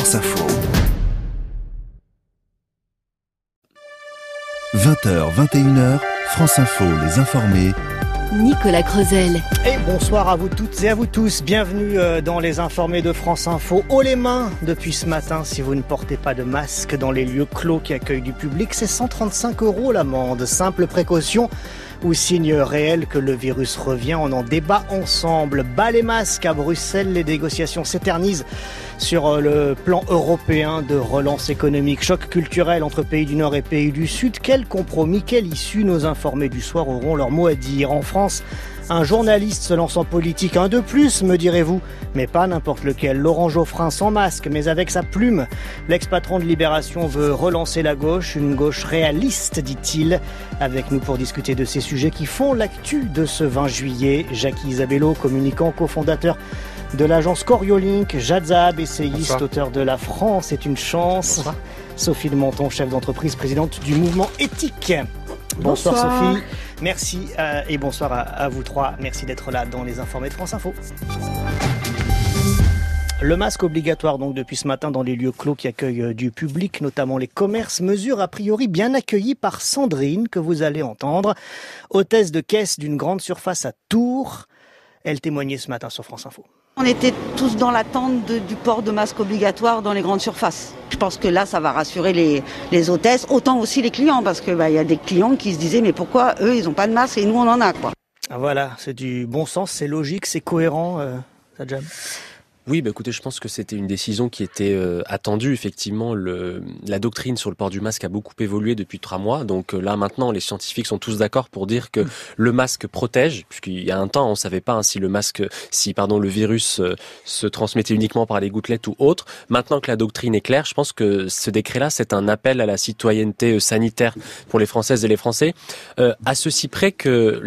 France Info. 20h, 21h, France Info, les informés. Nicolas Creusel. Et bonsoir à vous toutes et à vous tous. Bienvenue dans les informés de France Info. Haut les mains depuis ce matin si vous ne portez pas de masque dans les lieux clos qui accueillent du public. C'est 135 € l'amende. Simple précaution ou signe réel que le virus revient. On en débat ensemble. Bas les masques à Bruxelles. Les négociations s'éternisent sur le plan européen de relance économique. Choc culturel entre pays du Nord et pays du Sud. Quel compromis, quelle issue? Nos informés du soir auront leur mot à dire. En France, un journaliste se lance en politique, un de plus, me direz-vous, mais pas n'importe lequel. Laurent Geoffrin sans masque, mais avec sa plume. L'ex-patron de Libération veut relancer la gauche, une gauche réaliste, dit-il. Avec nous pour discuter de ces sujets qui font l'actu de ce 20 juillet. Jackie Isabello, communicant, cofondateur de l'agence Coriolink, Jad Zahab, essayiste, bonsoir. Auteur de La France est une chance. Bonsoir. Sophie de Menton, chef d'entreprise, présidente du mouvement éthique. Bonsoir Sophie, merci et bonsoir à vous trois. Merci d'être là dans les informés de France Info. Le masque obligatoire donc depuis ce matin dans les lieux clos qui accueillent du public, notamment les commerces. Mesure a priori bien accueillie par Sandrine que vous allez entendre, hôtesse de caisse d'une grande surface à Tours. Elle témoignait ce matin sur France Info. On était tous dans l'attente du port de masque obligatoire dans les grandes surfaces. Je pense que là, ça va rassurer les hôtesses, autant aussi les clients, parce que y a des clients qui se disaient mais pourquoi eux ils n'ont pas de masque et nous on en a quoi. Voilà, c'est du bon sens, c'est logique, c'est cohérent, Sajjad. Oui, écoutez, je pense que c'était une décision qui était attendue. Effectivement, la doctrine sur le port du masque a beaucoup évolué depuis 3 mois. Donc là, maintenant, les scientifiques sont tous d'accord pour dire que le masque protège, puisqu'il y a un temps, on ne savait pas si le virus se transmettait uniquement par les gouttelettes ou autre. Maintenant que la doctrine est claire, je pense que ce décret-là, c'est un appel à la citoyenneté sanitaire pour les Françaises et les Français, à ceci près que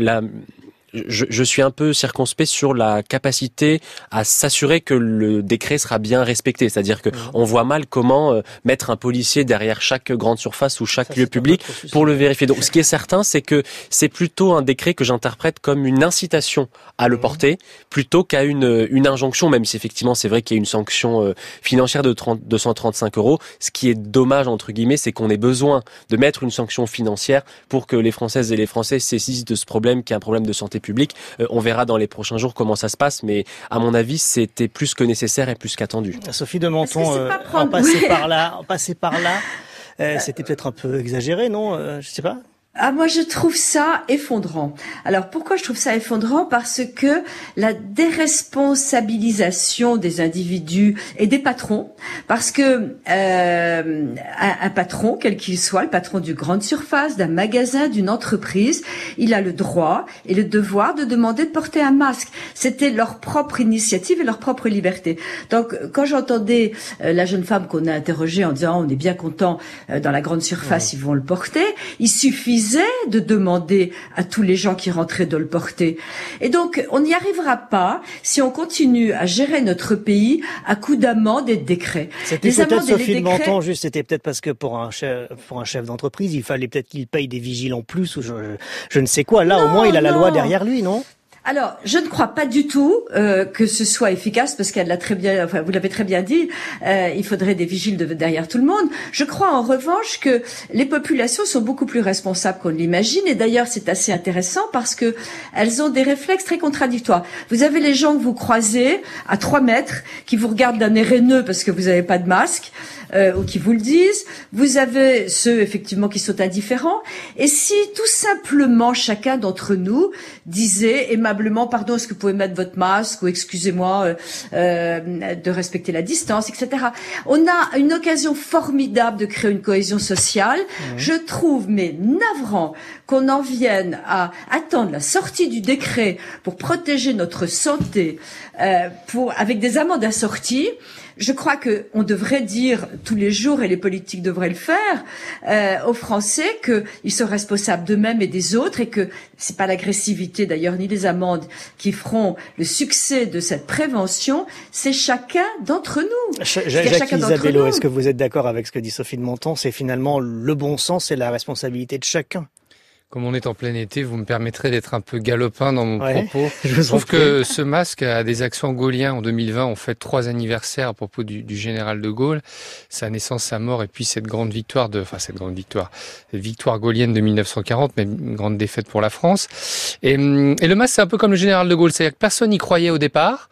je suis un peu circonspect sur la capacité à s'assurer que le décret sera bien respecté. C'est-à-dire que on voit mal comment mettre un policier derrière chaque grande surface ou chaque lieu public pour le vérifier. Donc, ce qui est certain, c'est que c'est plutôt un décret que j'interprète comme une incitation à le porter, plutôt qu'à une injonction, même si effectivement c'est vrai qu'il y a une sanction financière de 235 €. Ce qui est dommage, entre guillemets, c'est qu'on ait besoin de mettre une sanction financière pour que les Françaises et les Français saisissent de ce problème qui est un problème de santé public. On verra dans les prochains jours comment ça se passe, mais à mon avis, c'était plus que nécessaire et plus qu'attendu. Sophie de Menton, en passer par là, c'était peut-être un peu exagéré, non? Je sais pas. Ah, moi, je trouve ça effondrant. Alors, pourquoi je trouve ça effondrant? Parce que la déresponsabilisation des individus et des patrons, parce que un patron, quel qu'il soit, le patron d'une grande surface, d'un magasin, d'une entreprise, il a le droit et le devoir de demander de porter un masque. C'était leur propre initiative et leur propre liberté. Donc, quand j'entendais la jeune femme qu'on a interrogée en disant « on est bien content, dans la grande surface, ils vont le porter », il suffisait de demander à tous les gens qui rentraient de le porter. Et donc, on n'y arrivera pas si on continue à gérer notre pays à coups d'amendes et de décrets. C'était peut-être Sophie de Menton, juste, c'était peut-être parce que pour un chef d'entreprise, il fallait peut-être qu'il paye des vigiles en plus ou je ne sais quoi. Là, non, au moins, il a la loi derrière lui, non? Alors, je ne crois pas du tout que ce soit efficace, parce qu'elle l'a très bien, enfin, vous l'avez très bien dit, il faudrait des vigiles derrière tout le monde. Je crois en revanche que les populations sont beaucoup plus responsables qu'on l'imagine, et d'ailleurs c'est assez intéressant parce que elles ont des réflexes très contradictoires. Vous avez les gens que vous croisez à 3 mètres, qui vous regardent d'un air haineux parce que vous n'avez pas de masque, ou qui vous le disent. Vous avez ceux effectivement qui sont indifférents. Et si tout simplement chacun d'entre nous disait aimablement pardon, est-ce que vous pouvez mettre votre masque, ou excusez-moi de respecter la distance, etc. On a une occasion formidable de créer une cohésion sociale. Je trouve mais navrant qu'on en vienne à attendre la sortie du décret pour protéger notre santé, avec des amendes assorties. Je crois que on devrait dire tous les jours, et les politiques devraient le faire, aux Français qu'ils sont responsables d'eux-mêmes et des autres, et que c'est pas l'agressivité d'ailleurs ni les amendes qui feront le succès de cette prévention, c'est chacun d'entre nous. Jackie Isabello, est-ce que vous êtes d'accord avec ce que dit Sophie de Menton? C'est finalement le bon sens et la responsabilité de chacun. Comme on est en plein été, vous me permettrez d'être un peu galopin dans mon propos. Je trouve que ce masque a des accents gaulliens. En 2020, on fête 3 anniversaires à propos du général de Gaulle, sa naissance, sa mort, et puis cette victoire gaulienne de 1940, mais une grande défaite pour la France. Et le masque, c'est un peu comme le général de Gaulle, c'est-à-dire que personne n'y croyait au départ,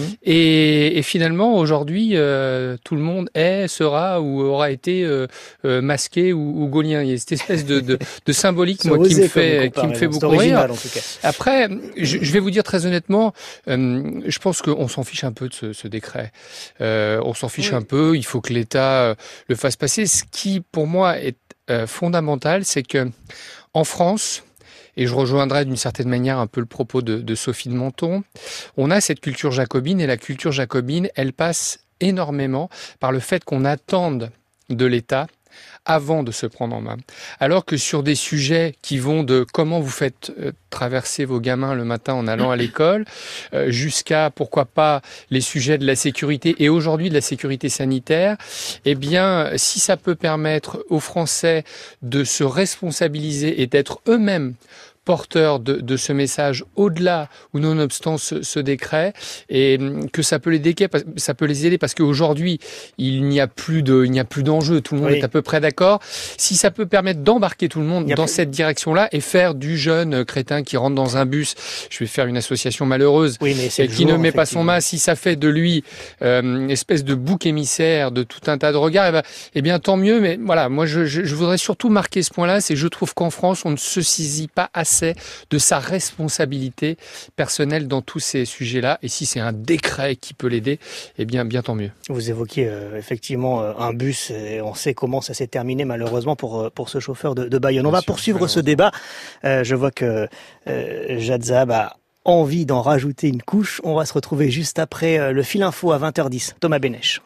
et finalement, aujourd'hui, tout le monde sera ou aura été masqué ou gaulien. Il y a cette espèce de symbolique, moi, qui me fait beaucoup rire. Après, je vais vous dire très honnêtement, je pense qu'on s'en fiche un peu de ce décret. On s'en fiche un peu, il faut que l'État le fasse passer. Ce qui, pour moi, est fondamental, c'est que en France, et je rejoindrai d'une certaine manière un peu le propos de Sophie de Menton, on a cette culture jacobine, et la culture jacobine, elle passe énormément par le fait qu'on attende de l'État avant de se prendre en main. Alors que sur des sujets qui vont de comment vous faites traverser vos gamins le matin en allant à l'école, jusqu'à, pourquoi pas, les sujets de la sécurité et aujourd'hui de la sécurité sanitaire, eh bien, si ça peut permettre aux Français de se responsabiliser et d'être eux-mêmes porteurs de ce message au-delà ou nonobstant ce décret, et que ça peut les aider parce qu'aujourd'hui il n'y a plus d'enjeu, tout le monde est à peu près d'accord. Si ça peut permettre d'embarquer tout le monde dans cette direction-là et faire du jeune crétin qui rentre dans un bus, je vais faire une association malheureuse, et qui ne met pas son masque, si ça fait de lui une espèce de bouc émissaire de tout un tas de regards, eh bien tant mieux. Mais voilà, moi je voudrais surtout marquer ce point-là, c'est que je trouve qu'en France on ne se saisit pas assez de sa responsabilité personnelle dans tous ces sujets-là. Et si c'est un décret qui peut l'aider, eh bien tant mieux. Vous évoquiez effectivement un bus, et on sait comment ça s'est terminé malheureusement pour ce chauffeur de Bayonne. On va poursuivre ce débat. Je vois que Jad Zahab a envie d'en rajouter une couche. On va se retrouver juste après le fil info à 20h10. Thomas Bénèche.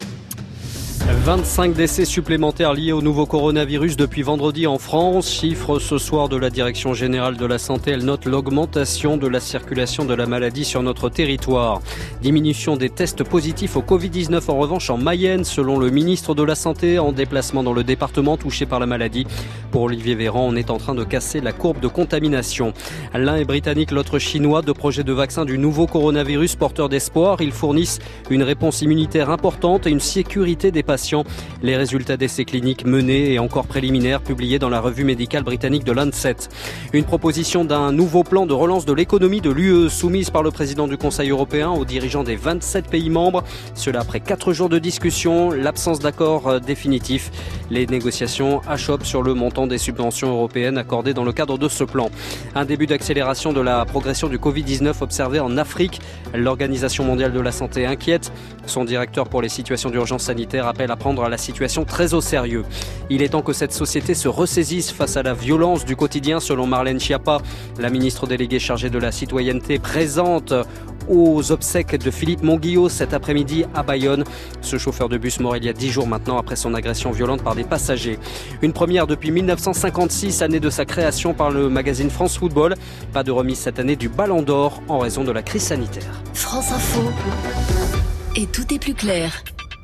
25 décès supplémentaires liés au nouveau coronavirus depuis vendredi en France. Chiffre ce soir de la Direction générale de la santé. Elle note l'augmentation de la circulation de la maladie sur notre territoire. Diminution des tests positifs au Covid-19 en revanche en Mayenne, selon le ministre de la Santé, en déplacement dans le département touché par la maladie. Pour Olivier Véran, on est en train de casser la courbe de contamination. L'un est britannique, l'autre chinois. Deux projets de vaccin du nouveau coronavirus porteurs d'espoir. Ils fournissent une réponse immunitaire importante et une sécurité des patients. Les résultats d'essais cliniques menés et encore préliminaires publiés dans la revue médicale britannique de Lancet. Une proposition d'un nouveau plan de relance de l'économie de l'UE soumise par le président du Conseil européen aux dirigeants des 27 pays membres. Cela après 4 jours de discussion, l'absence d'accord définitif. Les négociations achoppent sur le montant des subventions européennes accordées dans le cadre de ce plan. Un début d'accélération de la progression du Covid-19 observé en Afrique. L'Organisation mondiale de la santé inquiète. Son directeur pour les situations d'urgence sanitaire appelle à prendre la situation très au sérieux. Il est temps que cette société se ressaisisse face à la violence du quotidien, selon Marlène Schiappa, la ministre déléguée chargée de la citoyenneté, présente aux obsèques de Philippe Monguillot cet après-midi à Bayonne. Ce chauffeur de bus mort il y a 10 jours maintenant après son agression violente par des passagers. Une première depuis 1956, année de sa création par le magazine France Football. Pas de remise cette année du Ballon d'Or en raison de la crise sanitaire. France Info. Et tout est plus clair.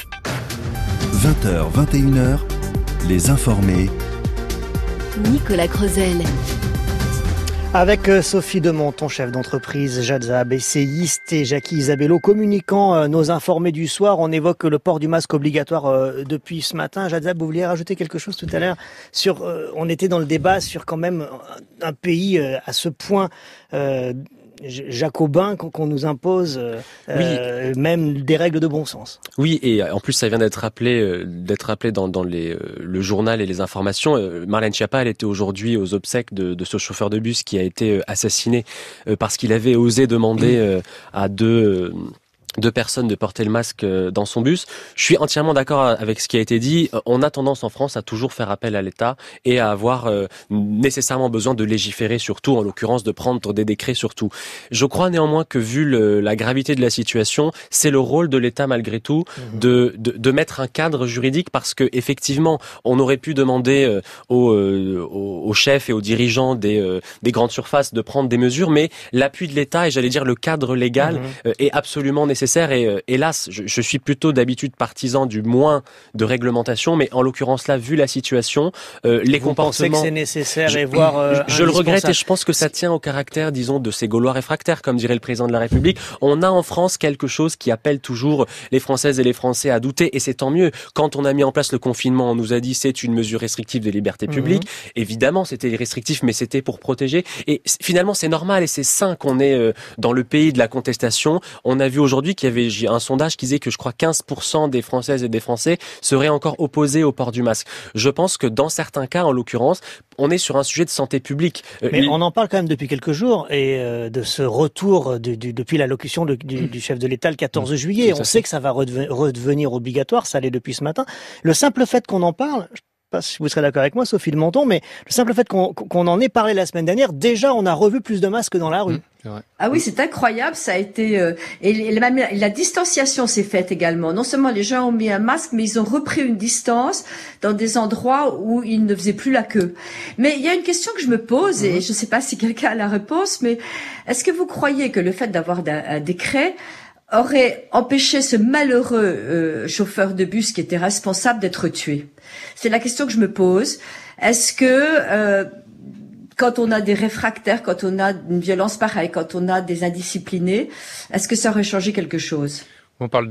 20h, 21h, les informés. Nicolas Creusel. Avec Sophie de Menton, chef d'entreprise, Jad Zahab, essayiste, et Jackie Isabello, communicant nos informés du soir. On évoque le port du masque obligatoire depuis ce matin. Jad Zahab, vous vouliez rajouter quelque chose tout à l'heure sur, on était dans le débat sur quand même un pays à ce point jacobin qu'on nous impose même des règles de bon sens. Oui, et en plus ça vient d'être rappelé dans le journal et les informations. Marlène Schiappa, elle était aujourd'hui aux obsèques de ce chauffeur de bus qui a été assassiné parce qu'il avait osé demander à deux personnes de porter le masque dans son bus. Je suis entièrement d'accord avec ce qui a été dit. On a tendance en France à toujours faire appel à l'État et à avoir nécessairement besoin de légiférer surtout, en l'occurrence de prendre des décrets surtout. Je crois néanmoins que vu la gravité de la situation, c'est le rôle de l'État malgré tout de mettre un cadre juridique, parce que effectivement, on aurait pu demander aux chefs et aux dirigeants des grandes surfaces de prendre des mesures, mais l'appui de l'État et j'allais dire le cadre légal est absolument nécessaire. nécessaire et hélas, je suis plutôt d'habitude partisan du moins de réglementation, mais en l'occurrence là, vu la situation, les Vous comportements... pensez que c'est nécessaire et voire je le regrette et je pense que ça tient au caractère, disons, de ces Gaulois réfractaires, comme dirait le président de la République. On a en France quelque chose qui appelle toujours les Françaises et les Français à douter, et c'est tant mieux. Quand on a mis en place le confinement, on nous a dit c'est une mesure restrictive des libertés publiques. Évidemment, c'était restrictif, mais c'était pour protéger. Et finalement, c'est normal et c'est sain qu'on est dans le pays de la contestation. On a vu aujourd'hui qu'il y avait un sondage qui disait que je crois 15% des Françaises et des Français seraient encore opposés au port du masque. Je pense que dans certains cas, en l'occurrence, on est sur un sujet de santé publique. Mais on en parle quand même depuis quelques jours et de ce retour depuis l'allocution du chef de l'État le 14 juillet. On sait que ça va redevenir obligatoire, ça l'est depuis ce matin. Le simple fait qu'on en parle... Je ne sais pas si vous serez d'accord avec moi, Sophie de Menton, mais le simple fait qu'on en ait parlé la semaine dernière, déjà on a revu plus de masques dans la rue. Ah oui, c'est incroyable, ça a été et la distanciation s'est faite également. Non seulement les gens ont mis un masque, mais ils ont repris une distance dans des endroits où ils ne faisaient plus la queue. Mais il y a une question que je me pose et je ne sais pas si quelqu'un a la réponse, mais est-ce que vous croyez que le fait d'avoir un décret aurait empêché ce malheureux chauffeur de bus qui était responsable d'être tué? C'est la question que je me pose. Est-ce que quand on a des réfractaires, quand on a une violence pareille, quand on a des indisciplinés, est-ce que ça aurait changé quelque chose? On parle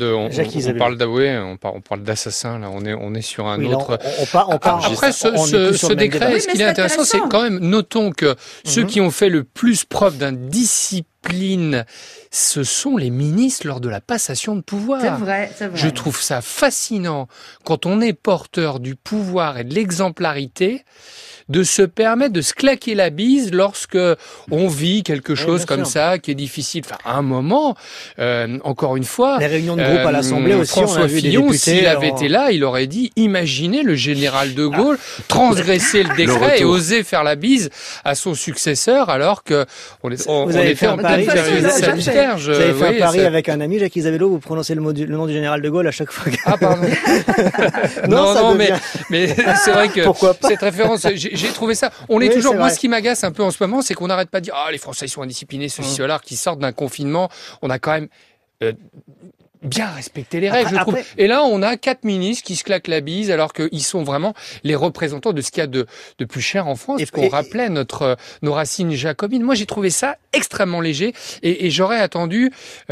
d'assassin là. On est sur un autre. Après ce décret, ce qui est intéressant, c'est quand même notons que ceux qui ont fait le plus preuve d'indiscipline, ce sont les ministres lors de la passation de pouvoir. C'est vrai. Je trouve ça fascinant quand on est porteur du pouvoir et de l'exemplarité, de se permettre de se claquer la bise lorsque on vit quelque chose comme ça qui est difficile. Enfin, à un moment, encore une fois, les réunions de groupe à l'Assemblée aussi, François Fillon, s'il avait été là, il aurait dit imaginez le général de Gaulle transgresser le décret et oser faire la bise à son successeur alors que on était en pleine période sanitaire. Vous avez fait un pari avec un ami, Jacques Isabello, vous prononcez le nom du général de Gaulle à chaque fois. Ah pardon. non, mais c'est vrai que cette référence, j'ai trouvé ça. On est toujours. Moi, ce qui m'agace un peu en ce moment, c'est qu'on n'arrête pas de dire les Français sont indisciplinés, ceci, cela, qui sortent d'un confinement. On a quand même bien respecté les règles, je trouve. Et là, on a 4 ministres qui se claquent la bise alors qu'ils sont vraiment les représentants de ce qu'il y a de plus cher en France, qu'on rappelait nos racines jacobines. Moi, j'ai trouvé ça extrêmement léger et j'aurais attendu.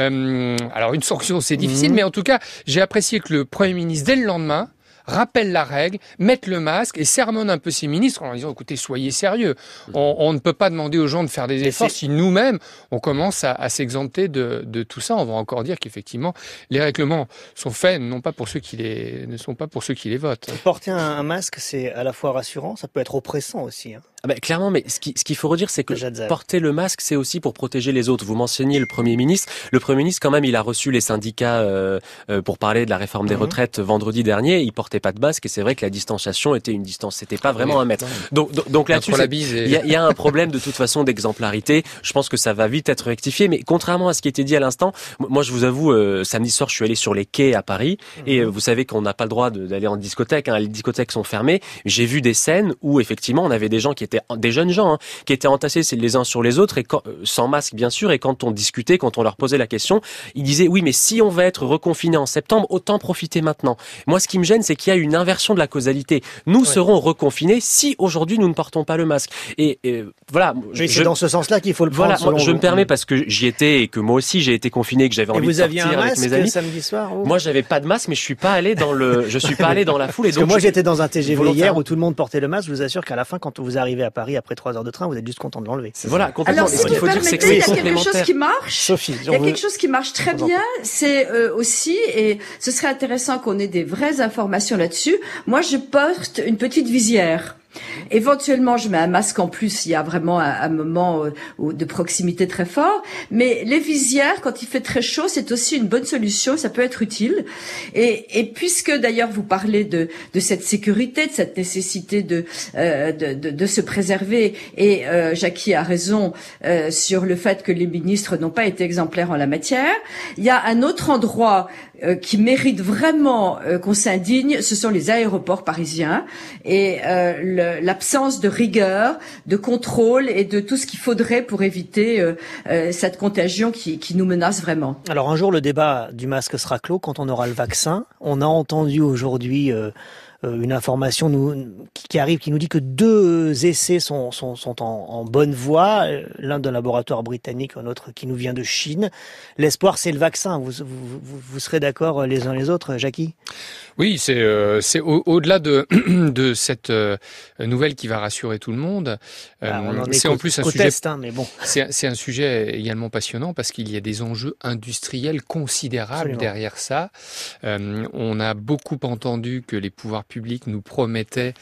Alors, une sanction, c'est difficile, mais en tout cas, j'ai apprécié que le Premier ministre, dès le lendemain, rappelle la règle, mette le masque et sermonne un peu ses ministres en leur disant écoutez, soyez sérieux. On ne peut pas demander aux gens de faire des efforts si nous-mêmes on commence à s'exempter de tout ça. On va encore dire qu'effectivement les règlements sont faits non pas pour ceux qui ne sont pas pour ceux qui les votent. Porter un masque, c'est à la fois rassurant, ça peut être oppressant aussi. Clairement, mais ce qu'il faut redire, c'est que porter le masque, c'est aussi pour protéger les autres. Vous mentionniez le Premier ministre. Le Premier ministre, quand même, il a reçu les syndicats pour parler de la réforme des retraites vendredi dernier. Il portait pas de masque et c'est vrai que la distanciation était une distance. C'était pas vraiment un mètre. Donc là-dessus, il y a un problème de toute façon d'exemplarité. Je pense que ça va vite être rectifié. Mais contrairement à ce qui était dit à l'instant, moi, je vous avoue, samedi soir, je suis allé sur les quais à Paris et vous savez qu'on n'a pas le droit d'aller en discothèque. Les discothèques sont fermées. J'ai vu des scènes où effectivement, on avait des gens des jeunes gens qui étaient entassés les uns sur les autres et sans masque bien sûr, et quand on discutait, quand on leur posait la question, ils disaient oui mais si on va être reconfiné en septembre, autant profiter maintenant. Moi ce qui me gêne c'est qu'il y a une inversion de la causalité. Nous serons reconfinés si aujourd'hui nous ne portons pas le masque. Et voilà. C'est dans ce sens-là qu'il faut le prendre. Voilà, je me permets parce que j'y étais et que moi aussi j'ai été confiné et que j'avais envie de sortir avec mes amis. Samedi soir. Moi j'avais pas de masque mais je suis pas allé dans la foule. Et donc moi j'étais dans un TGV hier où tout le monde portait le masque. Je vous assure qu'à la fin quand vous arrivez à Paris après 3 heures de train, vous êtes juste content de l'enlever. Voilà, complètement. Alors, si vous permettez, il y a quelque chose qui marche. Sophie, il y a quelque chose qui marche très bien. C'est aussi, et ce serait intéressant qu'on ait des vraies informations là-dessus. Moi, je porte une petite visière. Éventuellement, je mets un masque en plus, il y a vraiment un moment de proximité très fort. Mais les visières, quand il fait très chaud, c'est aussi une bonne solution, ça peut être utile. Et puisque d'ailleurs vous parlez de cette sécurité, de cette nécessité de se préserver, et Jackie a raison sur le fait que les ministres n'ont pas été exemplaires en la matière, il y a un autre endroit qui mérite vraiment qu'on s'indigne, ce sont les aéroports parisiens. Et l'absence de rigueur, de contrôle et de tout ce qu'il faudrait pour éviter cette contagion qui nous menace vraiment. Alors un jour, le débat du masque sera clos quand on aura le vaccin. On a entendu aujourd'hui une information qui arrive, qui nous dit que 2 essais sont en bonne voie, l'un d'un laboratoire britannique, un autre qui nous vient de Chine. L'espoir, c'est le vaccin. Vous serez d'accord les uns les autres, Jackie ? Oui, c'est au-delà de cette nouvelle qui va rassurer tout le monde. C'est en plus un sujet. Test, mais bon. C'est un sujet également passionnant parce qu'il y a des enjeux industriels considérables derrière ça. On a beaucoup entendu que les pouvoirs publics nous promettaient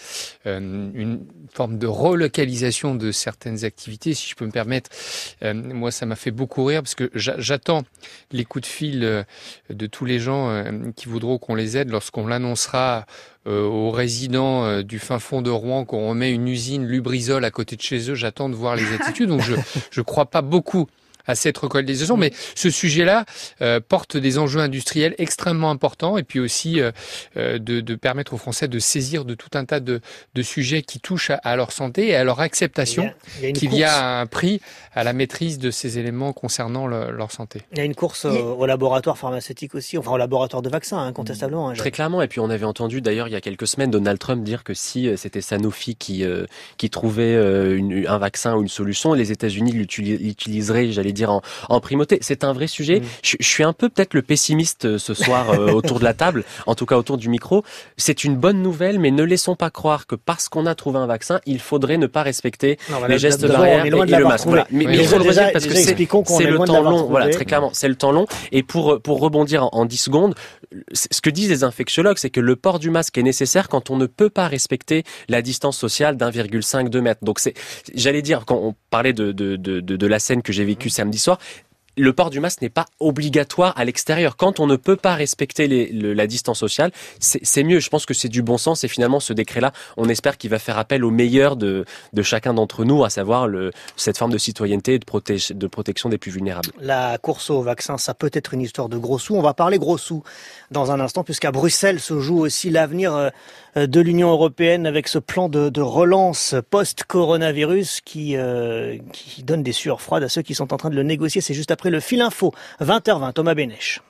une forme de relocalisation de certaines activités, si je peux me permettre. Moi, ça m'a fait beaucoup rire parce que j'attends les coups de fil de tous les gens qui voudront qu'on les aide lorsqu'on l'annoncera aux résidents du fin fond de Rouen qu'on remet une usine Lubrizol à côté de chez eux. J'attends de voir les attitudes. Donc je crois pas beaucoup à cette relocalisation, mais ce sujet-là porte des enjeux industriels extrêmement importants et puis aussi de permettre aux Français de saisir de tout un tas de sujets qui touchent à leur santé et à leur acceptation qu'il y a un prix à la maîtrise de ces éléments concernant leur santé. Il y a une course au laboratoire pharmaceutique aussi, enfin au laboratoire de vaccins, incontestablement. Très clairement, et puis on avait entendu d'ailleurs il y a quelques semaines Donald Trump dire que si c'était Sanofi qui trouvait un vaccin ou une solution, les États-Unis l'utiliseraient, j'allais dire, en primauté. C'est un vrai sujet. Je suis un peu peut-être le pessimiste ce soir autour de la table, en tout cas autour du micro. C'est une bonne nouvelle, mais ne laissons pas croire que parce qu'on a trouvé un vaccin, il faudrait ne pas respecter les gestes barrières et le masque. Voilà. Mais il faut le redire parce que c'est le temps long. Voilà, très clairement, c'est le temps long. Et pour rebondir en 10 secondes, ce que disent les infectiologues, c'est que le port du masque est nécessaire quand on ne peut pas respecter la distance sociale d'1,5-2 mètres. Donc j'allais dire, quand on parlait de la scène que j'ai vécue samedi soir, le port du masque n'est pas obligatoire à l'extérieur. Quand on ne peut pas respecter la distance sociale, c'est mieux. Je pense que c'est du bon sens et finalement ce décret-là, on espère qu'il va faire appel au meilleur de chacun d'entre nous, à savoir cette forme de citoyenneté et de protection des plus vulnérables. La course au vaccin, ça peut être une histoire de gros sous. On va parler gros sous dans un instant, puisqu'à Bruxelles se joue aussi l'avenir de l'Union européenne avec ce plan de relance post-coronavirus qui donne des sueurs froides à ceux qui sont en train de le négocier. C'est juste après le fil info, 20h20, Thomas Bénèche.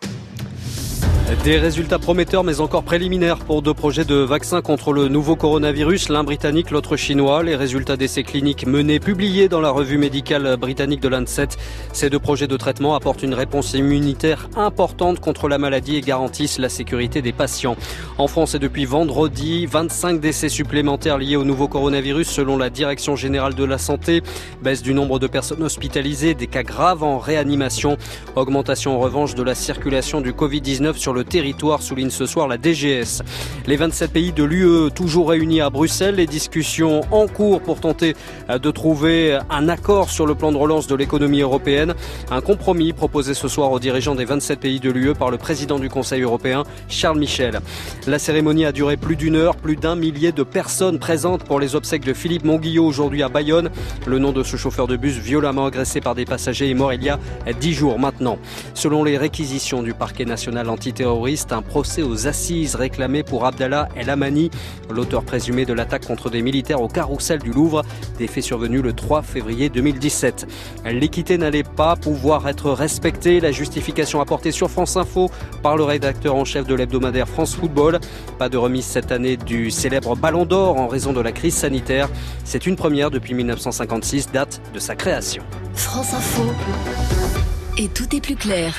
Des résultats prometteurs mais encore préliminaires pour 2 projets de vaccins contre le nouveau coronavirus, l'un britannique, l'autre chinois. Les résultats d'essais cliniques menés, publiés dans la revue médicale britannique de Lancet. Ces 2 projets de traitement apportent une réponse immunitaire importante contre la maladie et garantissent la sécurité des patients. En France et depuis vendredi, 25 décès supplémentaires liés au nouveau coronavirus selon la Direction générale de la santé. Baisse du nombre de personnes hospitalisées, des cas graves en réanimation. Augmentation en revanche de la circulation du Covid-19 sur le territoire, souligne ce soir la DGS. Les 27 pays de l'UE toujours réunis à Bruxelles, les discussions en cours pour tenter de trouver un accord sur le plan de relance de l'économie européenne. Un compromis proposé ce soir aux dirigeants des 27 pays de l'UE par le président du Conseil européen, Charles Michel. La cérémonie a duré plus d'1 heure, plus d'1 millier de personnes présentes pour les obsèques de Philippe Monguillot aujourd'hui à Bayonne. Le nom de ce chauffeur de bus violemment agressé par des passagers est mort il y a 10 jours maintenant. Selon les réquisitions du parquet national antiterroriste, un procès aux assises réclamé pour Abdallah El Amani, l'auteur présumé de l'attaque contre des militaires au Carrousel du Louvre, des faits survenus le 3 février 2017. L'équité n'allait pas pouvoir être respectée, la justification apportée sur France Info par le rédacteur en chef de l'hebdomadaire France Football. Pas de remise cette année du célèbre Ballon d'Or en raison de la crise sanitaire. C'est une première depuis 1956, date de sa création. France Info. Et tout est plus clair.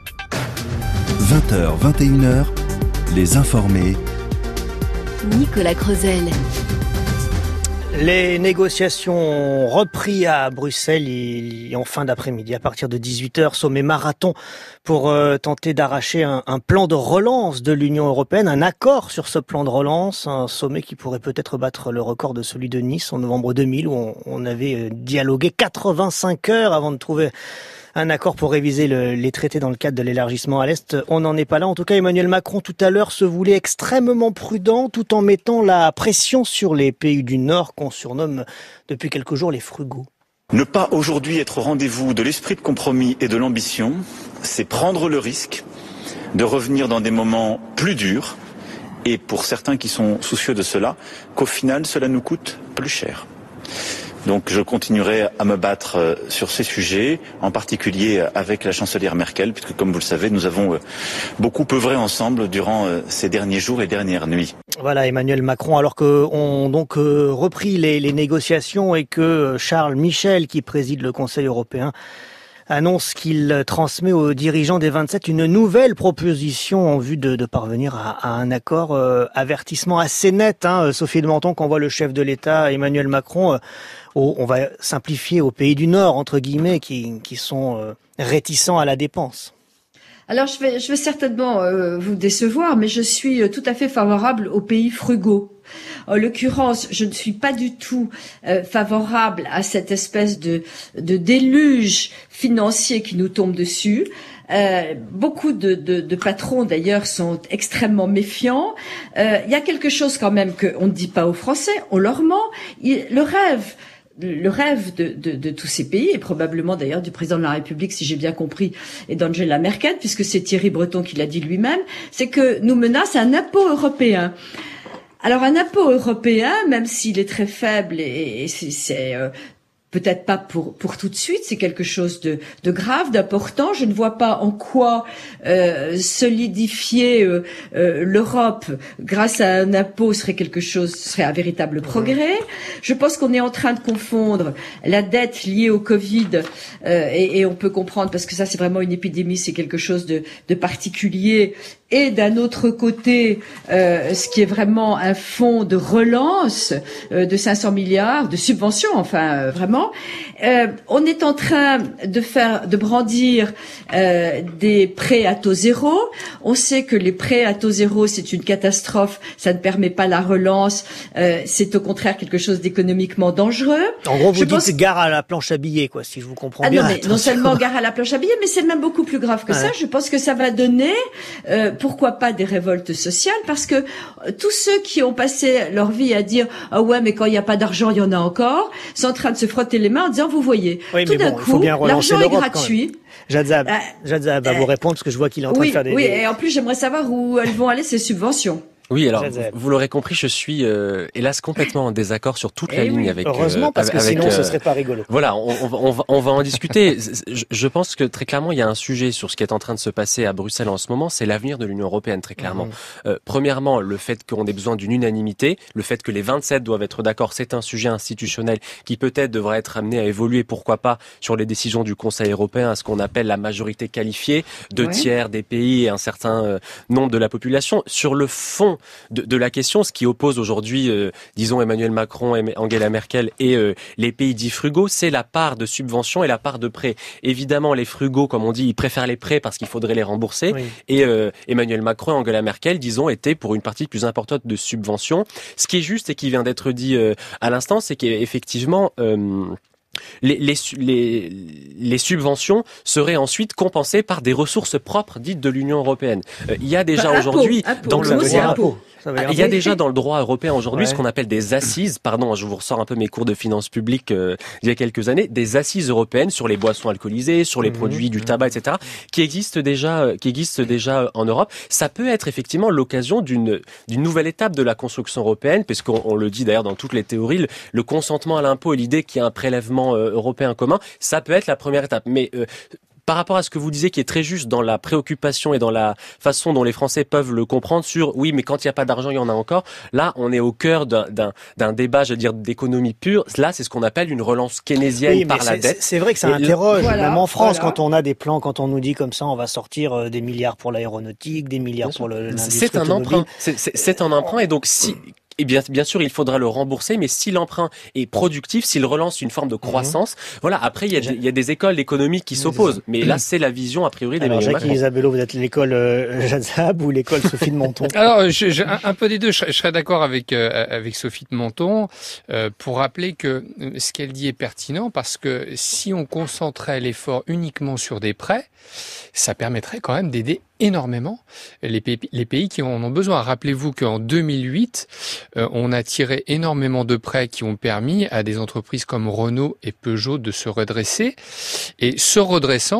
20h, 21h, les informés. Nicolas Creusel. Les négociations ont repris à Bruxelles en fin d'après-midi à partir de 18h, sommet marathon pour tenter d'arracher un plan de relance de l'Union européenne, un accord sur ce plan de relance, un sommet qui pourrait peut-être battre le record de celui de Nice en novembre 2000 où on avait dialogué 85 heures avant de trouver un accord pour réviser les traités dans le cadre de l'élargissement à l'Est. On n'en est pas là. En tout cas, Emmanuel Macron, tout à l'heure, se voulait extrêmement prudent tout en mettant la pression sur les pays du Nord qu'on surnomme depuis quelques jours les frugaux. Ne pas aujourd'hui être au rendez-vous de l'esprit de compromis et de l'ambition, c'est prendre le risque de revenir dans des moments plus durs et pour certains qui sont soucieux de cela, qu'au final, cela nous coûte plus cher. Donc je continuerai à me battre sur ces sujets, en particulier avec la chancelière Merkel, puisque comme vous le savez, nous avons beaucoup œuvré ensemble durant ces derniers jours et dernières nuits. Voilà Emmanuel Macron, alors qu'on donc repris les négociations et que Charles Michel, qui préside le Conseil européen, annonce qu'il transmet aux dirigeants des 27 une nouvelle proposition en vue de parvenir à un accord, avertissement assez net, Sophie de Menton, qu'envoie le chef de l'État Emmanuel Macron, on va simplifier aux pays du Nord, entre guillemets, qui sont réticents à la dépense. Alors je vais certainement vous décevoir, mais je suis tout à fait favorable aux pays frugaux. En l'occurrence, je ne suis pas du tout favorable à cette espèce de déluge financier qui nous tombe dessus. Beaucoup de patrons d'ailleurs sont extrêmement méfiants. Il y a quelque chose quand même qu'on ne dit pas aux Français, on leur ment. Le rêve de tous ces pays, et probablement d'ailleurs du président de la République, si j'ai bien compris, et d'Angela Merkel, puisque c'est Thierry Breton qui l'a dit lui-même, c'est que nous menace un impôt européen. Alors un impôt européen, même s'il est très faible et c'est peut-être pas pour tout de suite, c'est quelque chose de grave, d'important. Je ne vois pas en quoi solidifier l'Europe grâce à un impôt serait un véritable progrès. Je pense qu'on est en train de confondre la dette liée au Covid et on peut comprendre parce que ça c'est vraiment une épidémie, c'est quelque chose de particulier. Et d'un autre côté, ce qui est vraiment un fonds de relance de 500 milliards, de subventions, enfin vraiment. On est en train de brandir des prêts à taux zéro. On sait que les prêts à taux zéro, c'est une catastrophe. Ça ne permet pas la relance. C'est au contraire quelque chose d'économiquement dangereux. En gros, vous dites gare à la planche à billets, quoi, si je vous comprends bien. Non, mais non seulement gare à la planche à billets, mais c'est même beaucoup plus grave que ça. Je pense que ça va donner, pourquoi pas des révoltes sociales, parce que tous ceux qui ont passé leur vie à dire « Ah ouais, mais quand il n'y a pas d'argent, il y en a encore », sont en train de se frotter les mains en disant « Vous voyez, tout d'un coup, l'argent est gratuit ». Jadzab va vous répondre parce que je vois qu'il est en train de faire des... Oui, et en plus, j'aimerais savoir où elles vont aller ces subventions. Oui, alors vous l'aurez compris, je suis hélas complètement en désaccord sur toute la ligne avec. Heureusement, parce que sinon ce serait pas rigolo. Voilà, on va en discuter. Je pense que très clairement, il y a un sujet sur ce qui est en train de se passer à Bruxelles en ce moment, c'est l'avenir de l'Union européenne, très clairement. Premièrement, le fait qu'on ait besoin d'une unanimité, le fait que les 27 doivent être d'accord, c'est un sujet institutionnel qui peut-être devrait être amené à évoluer, pourquoi pas, sur les décisions du Conseil européen, à ce qu'on appelle la majorité qualifiée, 2 tiers des pays et un certain nombre de la population. Sur le fond de la question, ce qui oppose aujourd'hui, disons, Emmanuel Macron et Angela Merkel et les pays dits frugaux, c'est la part de subventions et la part de prêts. Évidemment, les frugaux, comme on dit, ils préfèrent les prêts parce qu'il faudrait les rembourser. Oui. Et Emmanuel Macron et Angela Merkel, disons, étaient pour une partie plus importante de subventions. Ce qui est juste et qui vient d'être dit à l'instant, c'est qu'effectivement... Les subventions seraient ensuite compensées par des ressources propres dites de l'Union européenne. Il y a déjà aujourd'hui dans le il y a déjà dans le droit européen aujourd'hui ce qu'on appelle des assises, pardon, je vous ressors un peu mes cours de finances publiques il y a quelques années, des assises européennes sur les boissons alcoolisées, sur les produits du tabac, etc., qui existent déjà en Europe. Ça peut être effectivement l'occasion d'une nouvelle étape de la construction européenne, puisqu'on le dit d'ailleurs dans toutes les théories, le consentement à l'impôt et l'idée qu'il y a un prélèvement européen commun, ça peut être la première étape. Mais par rapport à ce que vous disiez, qui est très juste dans la préoccupation et dans la façon dont les Français peuvent le comprendre sur, oui, mais quand il n'y a pas d'argent, il y en a encore. Là, on est au cœur d'un débat, je veux dire, d'économie pure. Là, c'est ce qu'on appelle une relance keynésienne par la dette. C'est vrai que ça interroge, même en France, quand on a des plans, quand on nous dit comme ça, on va sortir des milliards pour l'aéronautique, des milliards pour l'industrie. C'est un emprunt. C'est un emprunt, et donc si... Et bien sûr, il faudra le rembourser, mais si l'emprunt est productif, s'il relance une forme de croissance, voilà. Après, il y a des écoles économiques qui s'opposent, mais là, c'est la vision a priori d'Emmanuel Macron. Jacques Isabello, vous êtes l'école Jadzab ou l'école Sophie de Menton? Alors, un peu des deux. Je serais d'accord avec Sophie de Menton pour rappeler que ce qu'elle dit est pertinent, parce que si on concentrait l'effort uniquement sur des prêts, ça permettrait quand même d'aider énormément les pays qui en ont besoin. Rappelez-vous qu'en 2008, on a tiré énormément de prêts qui ont permis à des entreprises comme Renault et Peugeot de se redresser. Et se redressant,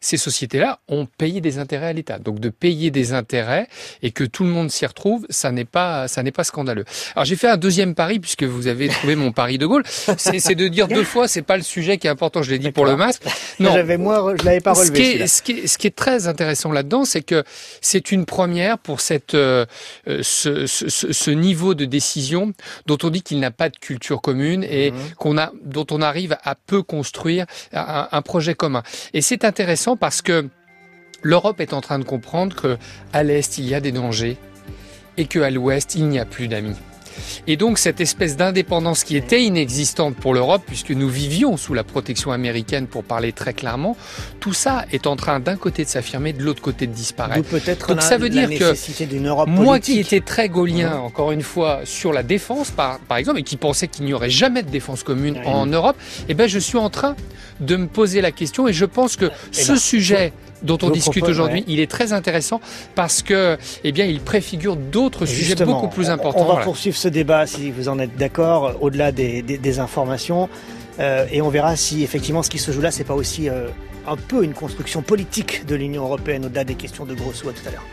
ces sociétés-là ont payé des intérêts à l'État. Donc de payer des intérêts et que tout le monde s'y retrouve, ça n'est pas scandaleux. Alors j'ai fait un deuxième pari, puisque vous avez trouvé mon pari de Gaulle, c'est de dire deux fois, c'est pas le sujet qui est important, je l'ai dit pour le masque. Non, je l'avais pas relevé. Ce qui est très intéressant là-dedans, c'est que c'est une première pour ce niveau de décision dont on dit qu'il n'a pas de culture commune et dont on arrive à peu construire un projet commun. Et c'est intéressant parce que l'Europe est en train de comprendre qu'à l'Est, il y a des dangers et qu'à l'Ouest, il n'y a plus d'amis. Et donc cette espèce d'indépendance qui était inexistante pour l'Europe, puisque nous vivions sous la protection américaine pour parler très clairement, tout ça est en train d'un côté de s'affirmer, de l'autre côté de disparaître. Donc ça veut dire que moi qui étais très gaullien, encore une fois, sur la défense par exemple, et qui pensais qu'il n'y aurait jamais de défense commune en Europe, je suis en train de me poser la question et je pense que ce sujet dont on discute aujourd'hui, il est très intéressant parce que, il préfigure d'autres sujets beaucoup plus importants. On va poursuivre ce débat, si vous en êtes d'accord, au-delà des informations, et on verra si effectivement ce qui se joue là, c'est pas aussi un peu une construction politique de l'Union européenne, au-delà des questions de gros sous. À tout à l'heure.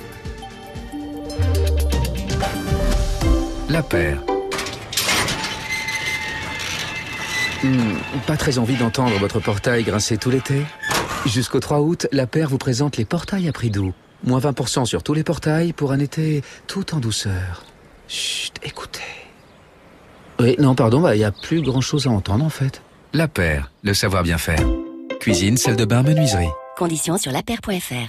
La paire. Pas très envie d'entendre votre portail grincer tout l'été ? Jusqu'au 3 août, la paire vous présente les portails à prix doux. Moins 20% sur tous les portails pour un été tout en douceur. Chut, écoutez. Oui, non, pardon, il n'y a plus grand-chose à entendre en fait. La paire, le savoir bien faire. Cuisine, salle de bain, menuiserie. Conditions sur lapaire.fr.